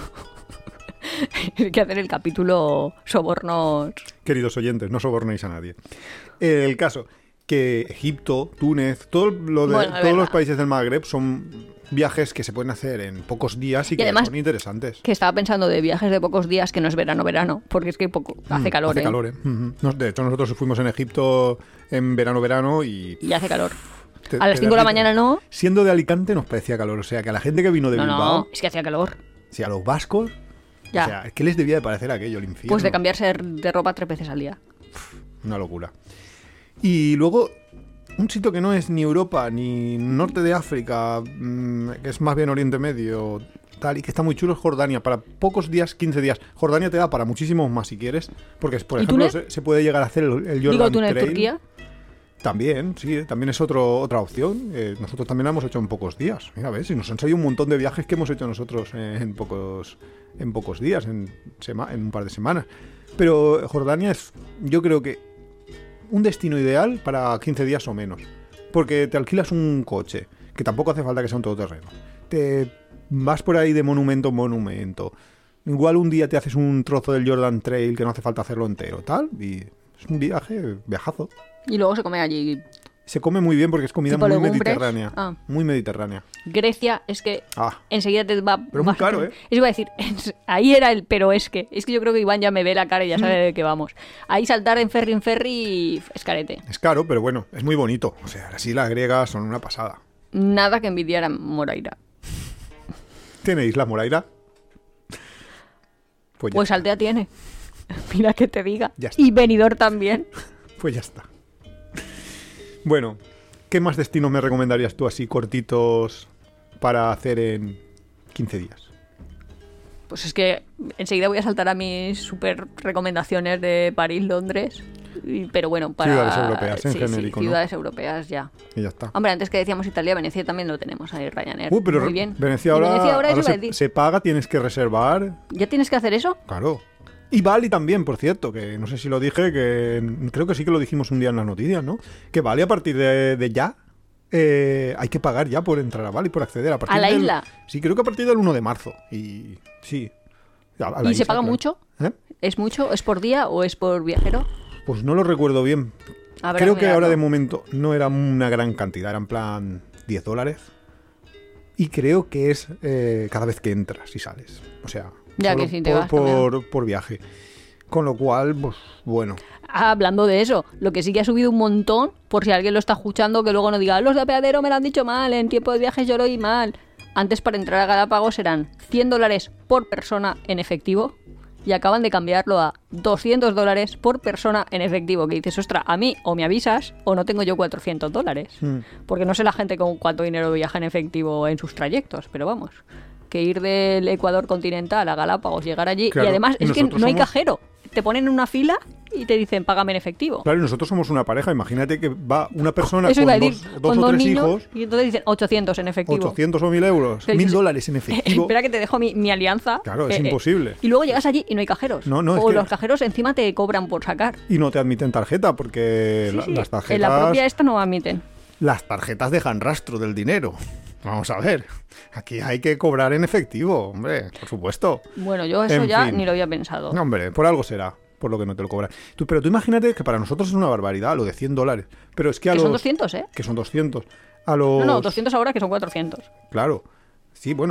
Hay que hacer el capítulo sobornos. Queridos oyentes, no sobornéis a nadie. El caso, que Egipto, Túnez, todo lo de, Bueno, es todos verdad. los países del Magreb son viajes que se pueden hacer en pocos días y, Y que además- son interesantes. Que estaba pensando de viajes de pocos días que no es verano, verano. Porque es que poco, hace Mm, calor, Hace ¿eh? calor, ¿eh? Ujú. Nos- De hecho, nosotros fuimos en Egipto en verano, verano y... Y hace calor. te- A las te cinco de la derrites. mañana no. Siendo de Alicante nos parecía calor. O sea, que a la gente que vino de No, Bilbao, no, es que hacía calor. si a los vascos... Ya. O sea, ¿qué les debía de parecer aquello, el infierno? Pues de cambiarse de ropa tres veces al día. Una locura. Y luego, un sitio que no es ni Europa ni norte de África, mmm, que es más bien Oriente Medio, tal, y que está muy chulo, es Jordania. Para pocos días, quince días. Jordania te da para muchísimos más si quieres, porque, por ¿Y ejemplo, Túnez? se, se puede llegar a hacer el, el Jordan Digo, Túnez, Trail. Turquía. También, sí, eh, también es otro, otra opción. Eh, nosotros también la hemos hecho en pocos días. Mira, ves, y nos han salido un montón de viajes que hemos hecho nosotros en, en pocos en pocos días, en, sema- en un par de semanas. Pero Jordania es, yo creo que, un destino ideal para quince días o menos. Porque te alquilas un coche, que tampoco hace falta que sea un todoterreno. Te vas por ahí de monumento en monumento. Igual un día te haces un trozo del Jordan Trail que no hace falta hacerlo entero, tal. Y es un viaje, viajazo. Y luego se come allí. Se come muy bien porque es comida ¿Tipo muy legumbres? mediterránea. Ah. Muy mediterránea. Grecia, es que Ah, enseguida te va... Pero muy vas- caro, ¿eh? Eso iba a decir, ahí era el pero es que. Es que yo creo que Iván ya me ve la cara y ya sabe de qué vamos. Ahí saltar en ferry en ferry es carete. es caro, pero bueno, es muy bonito. O sea, las islas griegas son una pasada. Nada que envidiar a Moraira. ¿Tiene Isla Moraira? Pues ya, Pues está. Altea tiene. Mira que te diga. Ya está. Y Benidorm también. Pues ya está. Bueno, ¿qué más destinos me recomendarías tú así cortitos para hacer en quince días? Pues es que enseguida voy a saltar a mis super recomendaciones de París, Londres. y- Pero bueno, para. Ciudades europeas, en sí, sí, genérico, ¿no? ciudades europeas ya. Y ya está. Hombre, antes que decíamos Italia, Venecia también lo tenemos ahí, Ryanair. Uh, pero Muy bien. Venecia Y ahora, Venecia ahora, ahora eso iba a se, decir. se paga, tienes que reservar. ¿Ya tienes que hacer eso? Claro. Y Bali también, por cierto, que no sé si lo dije, que creo que sí que lo dijimos un día en las noticias, ¿no? Que Bali a partir de, de ya eh, hay que pagar ya por entrar a Bali, por acceder a partir ¿A la del- isla? Sí, creo que a partir del uno de marzo. Y sí. A- a la ¿Y se isla, paga claro. mucho? ¿Eh? ¿Es mucho? ¿Es por día o es por viajero? Pues no lo recuerdo bien. Habrá Creo que que ahora mirarlo. de momento no era una gran cantidad, era en plan diez dólares. Y creo que es eh, cada vez que entras y sales. O sea, Ya solo que si te por, vas también. por, por viaje. Con lo cual, pues bueno. Ah, hablando de eso, lo que sí que ha subido un montón, por si alguien lo está escuchando, que luego no diga, los de apeadero me lo han dicho mal, en tiempo de viajes yo lo oí mal. Antes para entrar a Galápagos eran cien dólares por persona en efectivo y acaban de cambiarlo a doscientos dólares por persona en efectivo. Que dices, ostra, a mí o me avisas o no tengo yo cuatrocientos dólares. Mm. Porque no sé la gente con cuánto dinero viaja en efectivo en sus trayectos, pero vamos. Que ir del Ecuador continental a Galápagos, llegar allí Claro, y además y es que nosotros no hay somos- cajero. Te ponen en una fila y te dicen, págame en efectivo. Claro, y nosotros somos una pareja. Imagínate que va una persona Eso con iba a dos, decir, dos con o dos tres niños hijos, y entonces dicen ochocientos en efectivo. ochocientos o mil euros, Pero mil dices, dólares en efectivo. Espera que te dejo mi, mi alianza. Claro, es imposible. Y luego llegas allí y no hay cajeros. No, no, es o que- los cajeros encima te cobran por sacar. Y no te admiten tarjeta porque Sí, la- sí, las tarjetas... En la propia esta no admiten. Las tarjetas dejan rastro del dinero. Vamos a ver. Aquí hay que cobrar en efectivo, hombre, por supuesto. Bueno, yo eso En ya fin. ni lo había pensado. No, hombre, por algo será, por lo que no te lo cobran. Tú, pero tú imagínate que para nosotros es una barbaridad, lo de cien dólares. Pero es que a que los... son doscientos, ¿eh? Que son doscientos. A los... No, no, doscientos ahora que son cuatrocientos. Claro. Sí, bueno.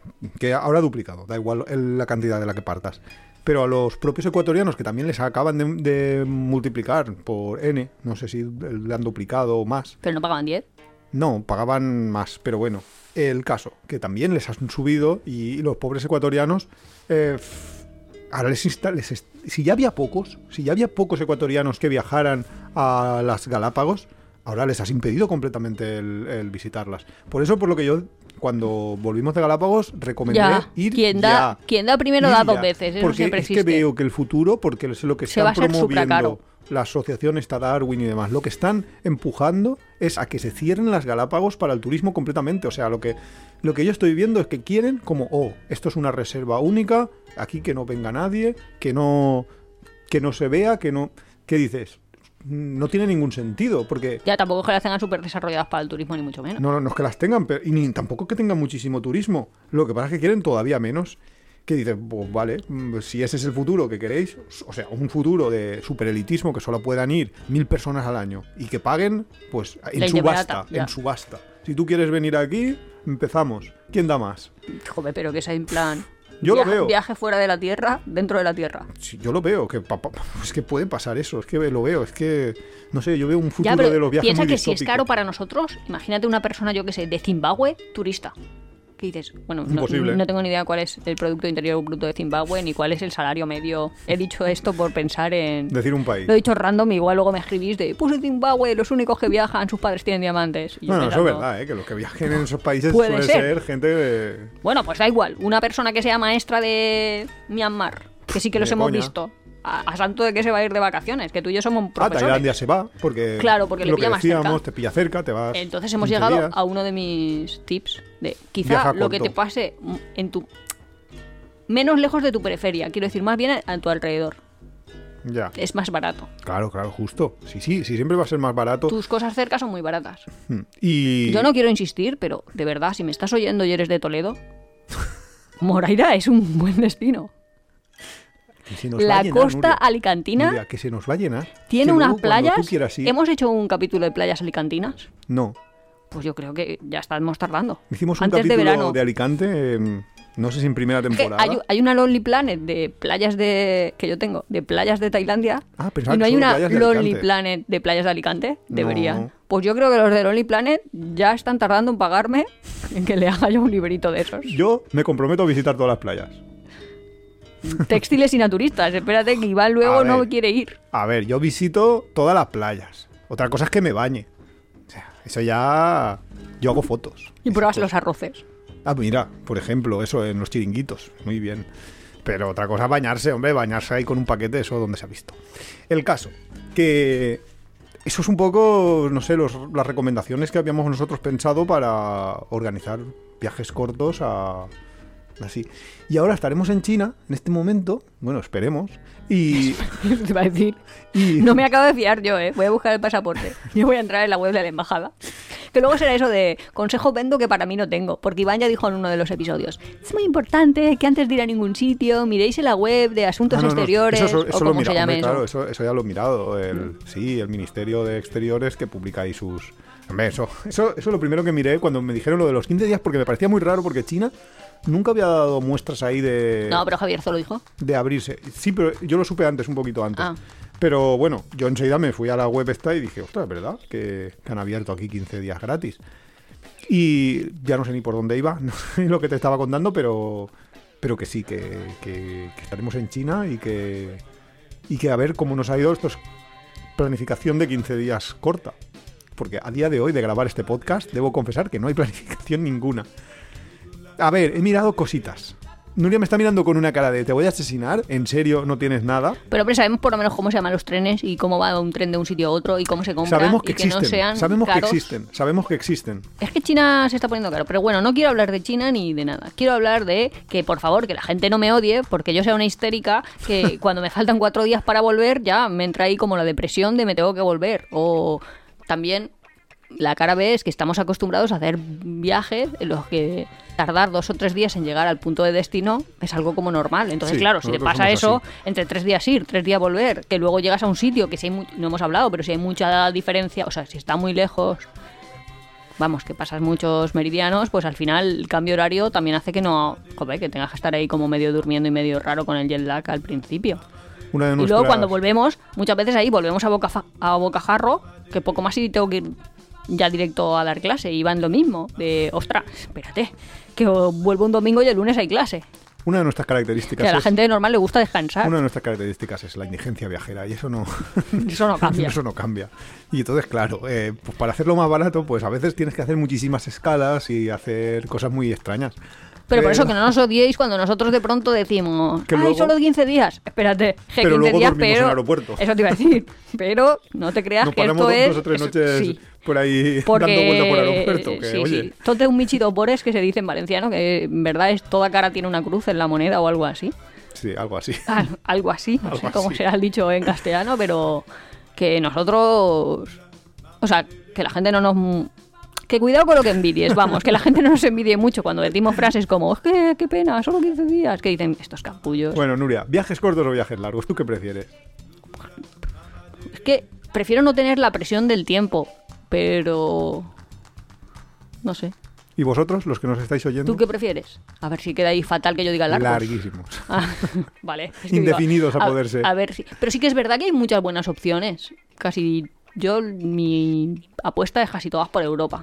que ahora ha duplicado, da igual el, la cantidad de la que partas. Pero a los propios ecuatorianos, que también les acaban de, de multiplicar por N, no sé si le han duplicado o más. ¿Pero no pagaban diez? No, pagaban más, pero bueno, el caso, que también les han subido y los pobres ecuatorianos, eh, ahora les, insta, les est- si ya había pocos, si ya había pocos ecuatorianos que viajaran a las Galápagos, ahora les has impedido completamente el, el visitarlas. Por eso, por lo que yo, cuando volvimos de Galápagos, recomendé Ya, ir quien ya. da, quien da primero Ir da dos ya. veces, eso Porque siempre es existe. que veo que el futuro, porque es lo que Se va están a ser promoviendo supracaro. la asociación está Darwin y demás, lo que están empujando es a que se cierren las Galápagos para el turismo completamente. O sea, lo que, lo que yo estoy viendo es que quieren como, oh, esto es una reserva única, aquí que no venga nadie, que no, que no se vea, que no... ¿Qué dices? No tiene ningún sentido, porque... Ya, tampoco es que las tengan súper desarrolladas para el turismo, ni mucho menos. No, no, no es que las tengan, pero, y ni tampoco que tengan muchísimo turismo. Lo que pasa es que quieren todavía menos. Que dices, pues vale, si ese es el futuro que queréis, o sea, un futuro de superelitismo que solo puedan ir mil personas al año y que paguen, pues en Ley de subasta, barata, ya. en subasta. Si tú quieres venir aquí, empezamos. ¿Quién da más? Joder, pero que sea en plan... Yo lo viaje, veo. Viaje fuera de la Tierra, dentro de la Tierra. Sí, yo lo veo, que pa, pa, es que puede pasar eso, es que lo veo, es que, no sé, yo veo un futuro Ya, pero de los viajes piensa muy que si es distópico. caro para nosotros, imagínate una persona, yo que sé, de Zimbabue, turista. ¿Qué dices? Bueno, no, Imposible. no tengo ni idea cuál es el Producto Interior Bruto de Zimbabue ni cuál es el salario medio. He dicho esto por pensar en... Decir un país. Lo he dicho random, igual luego me escribís de pues en Zimbabue los únicos que viajan, sus padres tienen diamantes. Y yo Bueno, eso es pensando, verdad, ¿eh? Que los que viajen en esos países Puede suele ser. ser gente de... Bueno, pues da igual. Una persona que sea maestra de Myanmar, que sí que los Ni de hemos coña. visto, a, a santo de que se va a ir de vacaciones, que tú y yo somos Ah, profesores. Tailandia se va, porque, Claro, porque le lo pilla que más decíamos, cerca. te pilla cerca, te vas Entonces hemos quince llegado días. a uno de mis tips de quizá Viaja lo que corto. te pase en tu menos lejos de tu periferia, quiero decir, más bien a, a tu alrededor. Ya, Es más barato. claro, claro, justo. Sí, sí, sí, siempre va a ser más barato. Tus cosas cerca son muy baratas. Hmm. Y Yo no quiero insistir, pero de verdad, si me estás oyendo y eres de Toledo, Moraira es un buen destino. que se nos va a La llenar, costa Nuria. alicantina Nuria, que se nos va a llenar. tiene Que unas luego, cuando playas. tú quieras ir- ¿Hemos hecho un capítulo de playas alicantinas? No, Pues yo creo que ya estamos tardando. hicimos un Antes de capítulo verano. de Alicante, eh, no sé si en primera Es que temporada. hay, hay una Lonely Planet de playas de que yo tengo, de playas de Tailandia. Ah, pensaba y no que hay solo una playas de Lonely Alicante. Planet de playas de Alicante. Deberían. No. Pues yo creo que los de Lonely Planet ya están tardando en pagarme en que le haga yo un librito de esos. Yo me comprometo a visitar todas las playas. Textiles y naturistas. Espérate que Iván luego A no ver. quiere ir. A ver, yo visito todas las playas. Otra cosa es que me bañe. O sea, eso ya... Yo hago fotos. Y pruebas los arroces. Ah, mira, por ejemplo, eso en los chiringuitos. Muy bien. Pero otra cosa es bañarse, hombre, bañarse ahí con un paquete, eso donde se ha visto. El caso, que eso es un poco, no sé, los- las recomendaciones que habíamos nosotros pensado para organizar viajes cortos a... así. Y ahora estaremos en China, en este momento, bueno, esperemos, y... Te iba a decir. y No me acabo de fiar yo, ¿eh? Voy a buscar el pasaporte. Yo voy a entrar en la web de la embajada. Que luego será eso de consejo vendo que para mí no tengo. Porque Iván ya dijo en uno de los episodios: es muy importante que antes de ir a ningún sitio miréis en la web de Asuntos Ah, no, no, Exteriores eso, eso, eso o lo como mira, se llame hombre, eso. claro, eso. Eso ya lo he mirado. El, sí, el Ministerio de Exteriores que publica ahí sus... Hombre, eso, eso, eso es lo primero que miré cuando me dijeron lo de los quince días, porque me parecía muy raro, porque China nunca había dado muestras ahí de, No, pero Javier Zo lo dijo. de abrirse. Sí, pero yo lo supe antes, un poquito antes. Ah. Pero bueno, yo enseguida me fui a la web esta y dije, ostras, ¿verdad? Que, que han abierto aquí quince días gratis. Y ya no sé ni por dónde iba, no sé lo que te estaba contando, pero, pero que sí, que, que, que estaremos en China y que, y que a ver cómo nos ha ido esto. Es planificación de quince días corta. Porque a día de hoy de grabar este podcast, debo confesar que no hay planificación ninguna. A ver, he mirado cositas. Nuria me está mirando con una cara de ¿te voy a asesinar? ¿En serio no tienes nada? Pero hombre, sabemos por lo menos cómo se llaman los trenes y cómo va un tren de un sitio a otro y cómo se compra Sabemos que y que existen. no sean sabemos que caros. existen. Sabemos que existen. Es que China se está poniendo caro, pero bueno, no quiero hablar de China ni de nada. Quiero hablar de que, por favor, que la gente no me odie, porque yo sea una histérica que cuando me faltan cuatro días para volver ya me entra ahí como la depresión de me tengo que volver. O también la cara B es que estamos acostumbrados a hacer viajes en los que tardar dos o tres días en llegar al punto de destino es algo como normal. Entonces, Sí, claro, si te nosotros pasa somos eso, entre tres días ir, tres días volver, que luego llegas a un sitio que si hay mu- no hemos hablado, pero si hay mucha diferencia, o sea, si está muy lejos... vamos, que pasas muchos meridianos, pues al final el cambio horario también hace que no, joder, que tengas que estar ahí como medio durmiendo y medio raro con el jet lag al principio. Una de Y nuestras... luego cuando volvemos, muchas veces ahí volvemos a, boca, a bocajarro, que poco más y tengo que ir ya directo a dar clase, y van lo mismo, de, ostras, espérate, que vuelvo un domingo y el lunes hay clase. Una de nuestras características Que a la es... gente normal le gusta descansar. Una de nuestras características es la indigencia viajera y eso no... Eso no cambia. Eso no cambia. Y entonces, claro, eh, pues para hacerlo más barato, pues a veces tienes que hacer muchísimas escalas y hacer cosas muy extrañas. Pero por eso que no nos odiéis cuando nosotros de pronto decimos, Que ay, luego- solo quince días. Espérate, que Pero quince luego días, dormimos pero... en aeropuerto. Eso te iba a decir. Pero no te creas Nos que paramos esto dos, es... dos o tres eso- noches sí. por ahí Porque, dando vuelta por el aeropuerto. Que, sí, oye, sí. Tote un michito pores, que se dice en valenciano, que en verdad es toda cara tiene una cruz en la moneda o algo así. sí, algo así. Al- algo así, no Algo sé cómo así. será el dicho en castellano, pero que nosotros... O sea, que la gente no nos... Que cuidado con lo que envidies, vamos, que la gente no nos envidie mucho cuando decimos frases como, es que qué pena, solo quince días, que dicen estos capullos. Bueno, Nuria, ¿viajes cortos o viajes largos? ¿Tú qué prefieres? Es que prefiero no tener la presión del tiempo, pero... No sé. ¿Y vosotros, los que nos estáis oyendo? ¿Tú qué prefieres? A ver si queda ahí fatal que yo diga largos. Larguísimos. Ah, vale. Es que Indefinidos digo, a poder ser. A ver, sí. Pero sí que es verdad que hay muchas buenas opciones. Casi yo, mi apuesta es casi todas por Europa.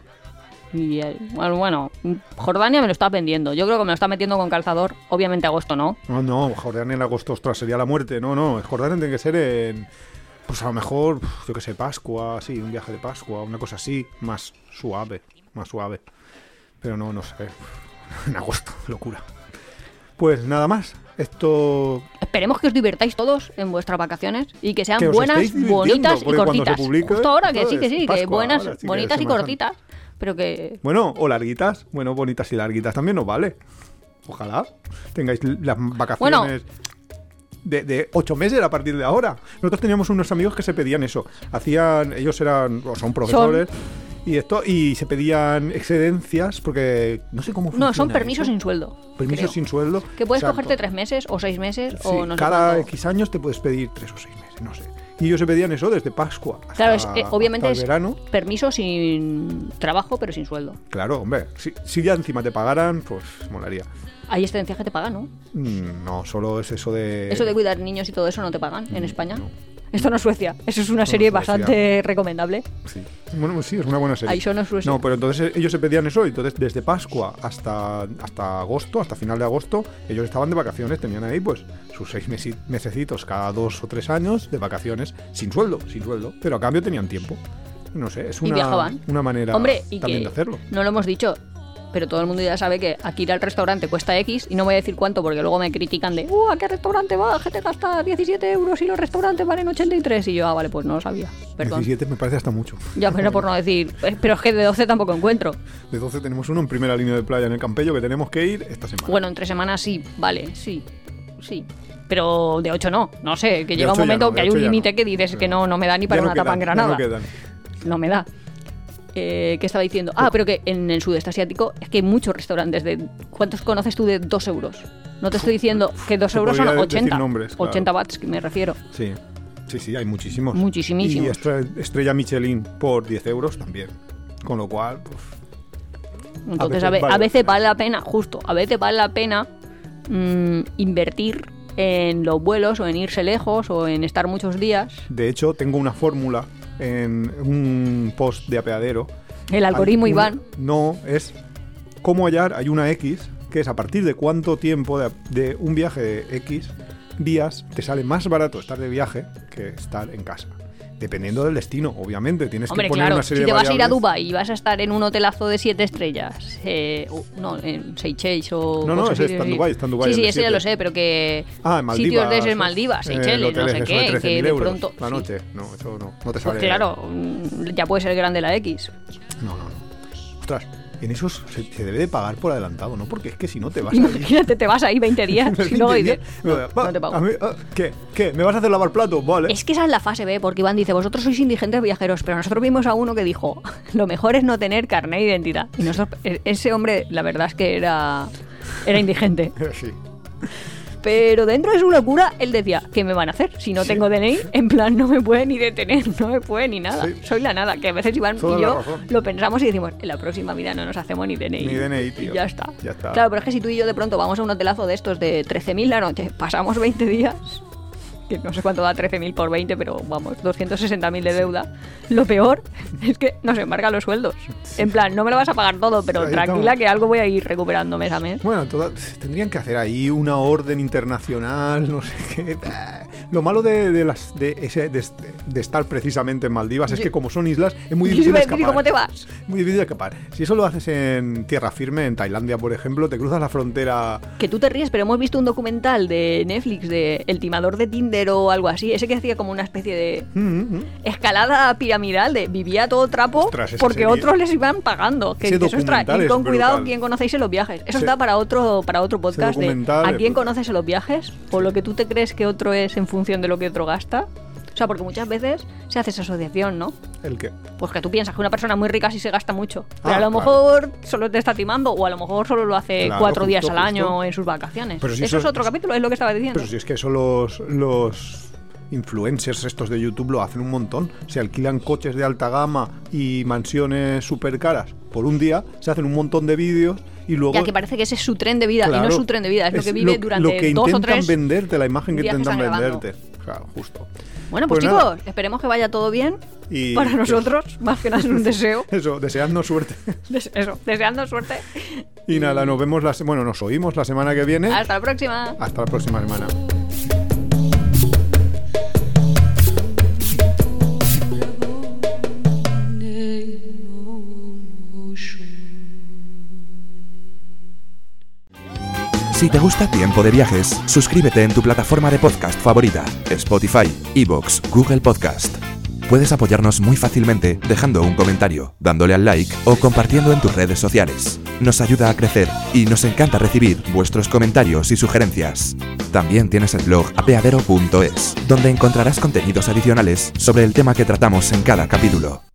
Y eh, bueno, bueno, Jordania me lo está vendiendo. Yo creo que me lo está metiendo con calzador. Obviamente agosto no. No, no, Jordania en agosto, ostras, sería la muerte. No, no, Jordania tiene que ser en... Pues a lo mejor, yo qué sé, Pascua, sí, un viaje de Pascua, una cosa así, más suave, más suave. Pero no, no sé. En agosto, locura. Pues nada más. Esto... Esperemos que os divertáis todos en vuestras vacaciones y que sean Que os buenas, estéis divirtiendo, bonitas y porque cuando se cortitas. publique, Justo ahora que esto sí, que es sí, que Pascua, buenas, ahora sí que bonitas es y Semana cortitas. Pero que... Bueno, o larguitas. Bueno, bonitas y larguitas también nos vale. Ojalá tengáis las vacaciones de, de ocho meses a partir de ahora. Nosotros teníamos unos amigos que se pedían eso. Hacían, ellos eran, o son profesores, y esto, y se pedían excedencias porque no sé cómo funciona. No, son permisos eso. sin sueldo. Permisos creo. sin sueldo. Que puedes Exacto. cogerte tres meses o seis meses Sí, o no sé cada cuánto. X años te puedes pedir tres o seis meses, no sé. Y ellos se pedían eso desde Pascua hasta, Claro, es, eh, obviamente hasta el es verano. permiso sin trabajo, pero sin sueldo. Claro, hombre, si, si ya encima te pagaran, pues molaría. Hay excedencias que te pagan, ¿no? Mm, No, solo es eso de... Eso de cuidar niños y todo eso no te pagan en España. no. Esto no es Suecia. Eso es una No, serie no es Suecia. bastante recomendable. Sí. Bueno, pues sí, es una buena serie. Ahí son Suecia. No, pero entonces ellos se pedían eso, y entonces desde Pascua hasta, hasta agosto, hasta final de agosto, ellos estaban de vacaciones, tenían ahí pues sus seis mesi- mesecitos cada dos o tres años de vacaciones, sin sueldo, sin sueldo, pero a cambio tenían tiempo. No sé, es Y una, viajaban. una manera Hombre, y también que de hacerlo. no lo hemos dicho, pero todo el mundo ya sabe que aquí ir al restaurante cuesta X y no voy a decir cuánto porque luego me critican de ¡uh! ¿A qué restaurante vas? Que te gasta diecisiete euros y los restaurantes valen ochenta y tres. Y yo, ah, vale, pues no lo sabía. Perdón. diecisiete me parece hasta mucho. Ya, pero por no decir, eh, pero es que de doce tampoco encuentro. De doce tenemos uno en primera línea de playa en el Campello que tenemos que ir esta semana. Bueno, entre semanas sí, vale, sí, sí. Pero de ocho no, no sé, que De llega un ocho ya momento no, que de hay ocho un ya límite no. que dices que no, no me da ni para Ya no una tapa en quedan, ya Granada. no quedan. No me da. Eh, ¿Qué estaba diciendo? Ah, pero que en el sudeste asiático es que hay muchos restaurantes de... ¿Cuántos conoces tú de dos euros? No te estoy diciendo que dos Se euros son podría decir ochenta. nombres, claro. ochenta bahts, que me refiero. Sí, sí, sí, hay muchísimos. Muchísimísimos. Y estre- estrella Michelin por diez euros también. Con lo cual, pues... Entonces A a, veces ve- vale a la veces pena. vale la pena, justo, a veces vale la pena mm, invertir en los vuelos o en irse lejos o en estar muchos días. De hecho, tengo una fórmula en un post de Apeadero. El algoritmo, Hay una- Iván. No, es cómo hallar, hay una X, que es a partir de cuánto tiempo de, de un viaje de X días te sale más barato estar de viaje que estar en casa. Dependiendo del destino, obviamente. Tienes Hombre, que poner claro, una si serie te de vas a ir a variables. Dubái y vas a estar en un hotelazo de siete estrellas, eh, uh, no, en Seychelles o... No, no, cosas ese así, está en sí. Dubái, está en Dubái, Sí, el sí, de ese ya siete. lo sé, pero que... Ah, en Maldivas. Sitios de esos, eh, Maldivas, eh, Seychelles, no hoteles sé eso de qué, trece que mil de euros pronto... la sí. noche. No, eso no, no te sale. Pues claro, mm, ya puede ser grande la X. No, no, no. Ostras, en esos se, se debe de pagar por adelantado, ¿no? Porque es que si no te vas a ir... Imagínate, te vas ahí veinte días y luego dices, no, Va, no te pago. a mí, ah, ¿Qué? ¿Qué? ¿Me vas a hacer lavar platos? Vale. Es que esa es la fase B, porque Iván dice, vosotros sois indigentes viajeros, pero nosotros vimos a uno que dijo, lo mejor es no tener carnet de identidad. Y nosotros, e- ese hombre, la verdad es que era, era indigente. Sí. Pero dentro de su locura, él decía, ¿qué me van a hacer? Si no Sí. tengo D N I, en plan, no me puede ni detener, no me puede ni nada. Sí. Soy la nada, que a veces Iván Toda y la yo razón. lo pensamos y decimos, en la próxima vida no nos hacemos ni D N I. Ni D N I, tío. Y ya está. Ya está. Claro, pero es que si tú y yo de pronto vamos a un hotelazo de estos de trece mil la noche, pasamos veinte días, que no sé cuánto da trece mil por veinte, pero vamos, doscientos sesenta mil de deuda. Lo peor es que nos embargan los sueldos. En plan, no me lo vas a pagar todo, pero Ahí tranquila estamos. que algo voy a ir recuperando mes a mes. Bueno, toda- tendrían que hacer ahí una orden internacional, no sé qué. Lo malo de, de las de, ese, de, de estar precisamente en Maldivas es Yo- que como son islas es muy Yo difícil iba a decir, escapar. ¿cómo te vas? Muy difícil escapar. Si eso lo haces en tierra firme, en Tailandia, por ejemplo, te cruzas la frontera. Que tú te ríes, pero hemos visto un documental de Netflix de El timador de Tinder o algo así, ese que hacía como una especie de Mm, mm, mm. escalada piramidal de vivía todo trapo Ostras, esa porque serie. otros les iban pagando. Que, Ese que eso es tra- documental ir es con cuidado brutal. quién conocéis en los viajes. Eso Ese- está para otro para otro podcast de documental ¿a es quién brutal. conoces en los viajes? O lo que tú te crees que otro es en función de lo que otro gasta. O sea, porque muchas veces se hace esa asociación, ¿no? ¿El qué? Pues que tú piensas que una persona muy rica sí se gasta mucho. Pero Ah, a lo claro. mejor solo te está timando o a lo mejor solo lo hace Claro, cuatro justo, días al justo. año en sus vacaciones. Pero si eso eso- es otro capítulo, es lo que estaba diciendo. Pero si es que eso los, los influencers estos de YouTube lo hacen un montón. Se alquilan coches de alta gama y mansiones súper caras por un día, se hacen un montón de vídeos y luego... Ya que parece que ese es su tren de vida y no Claro, es su tren de vida, es, lo que vive durante lo que dos o intentan tres. venderte, la imagen que días que intentan están grabando. venderte. Claro, justo. Bueno, pues, Pues chicos, nada. esperemos que vaya todo bien Y para que os- nosotros, más que nada es un deseo. Eso, deseadnos suerte. Des- Eso, deseando suerte. Y nada, nos vemos la se- bueno, nos oímos la semana que viene. Hasta la próxima. Hasta la próxima semana. Si te gusta Tiempo de Viajes, suscríbete en tu plataforma de podcast favorita, Spotify, iVoox, Google Podcast. Puedes apoyarnos muy fácilmente dejando un comentario, dándole al like o compartiendo en tus redes sociales. Nos ayuda a crecer y nos encanta recibir vuestros comentarios y sugerencias. También tienes el blog apeadero punto es, donde encontrarás contenidos adicionales sobre el tema que tratamos en cada capítulo.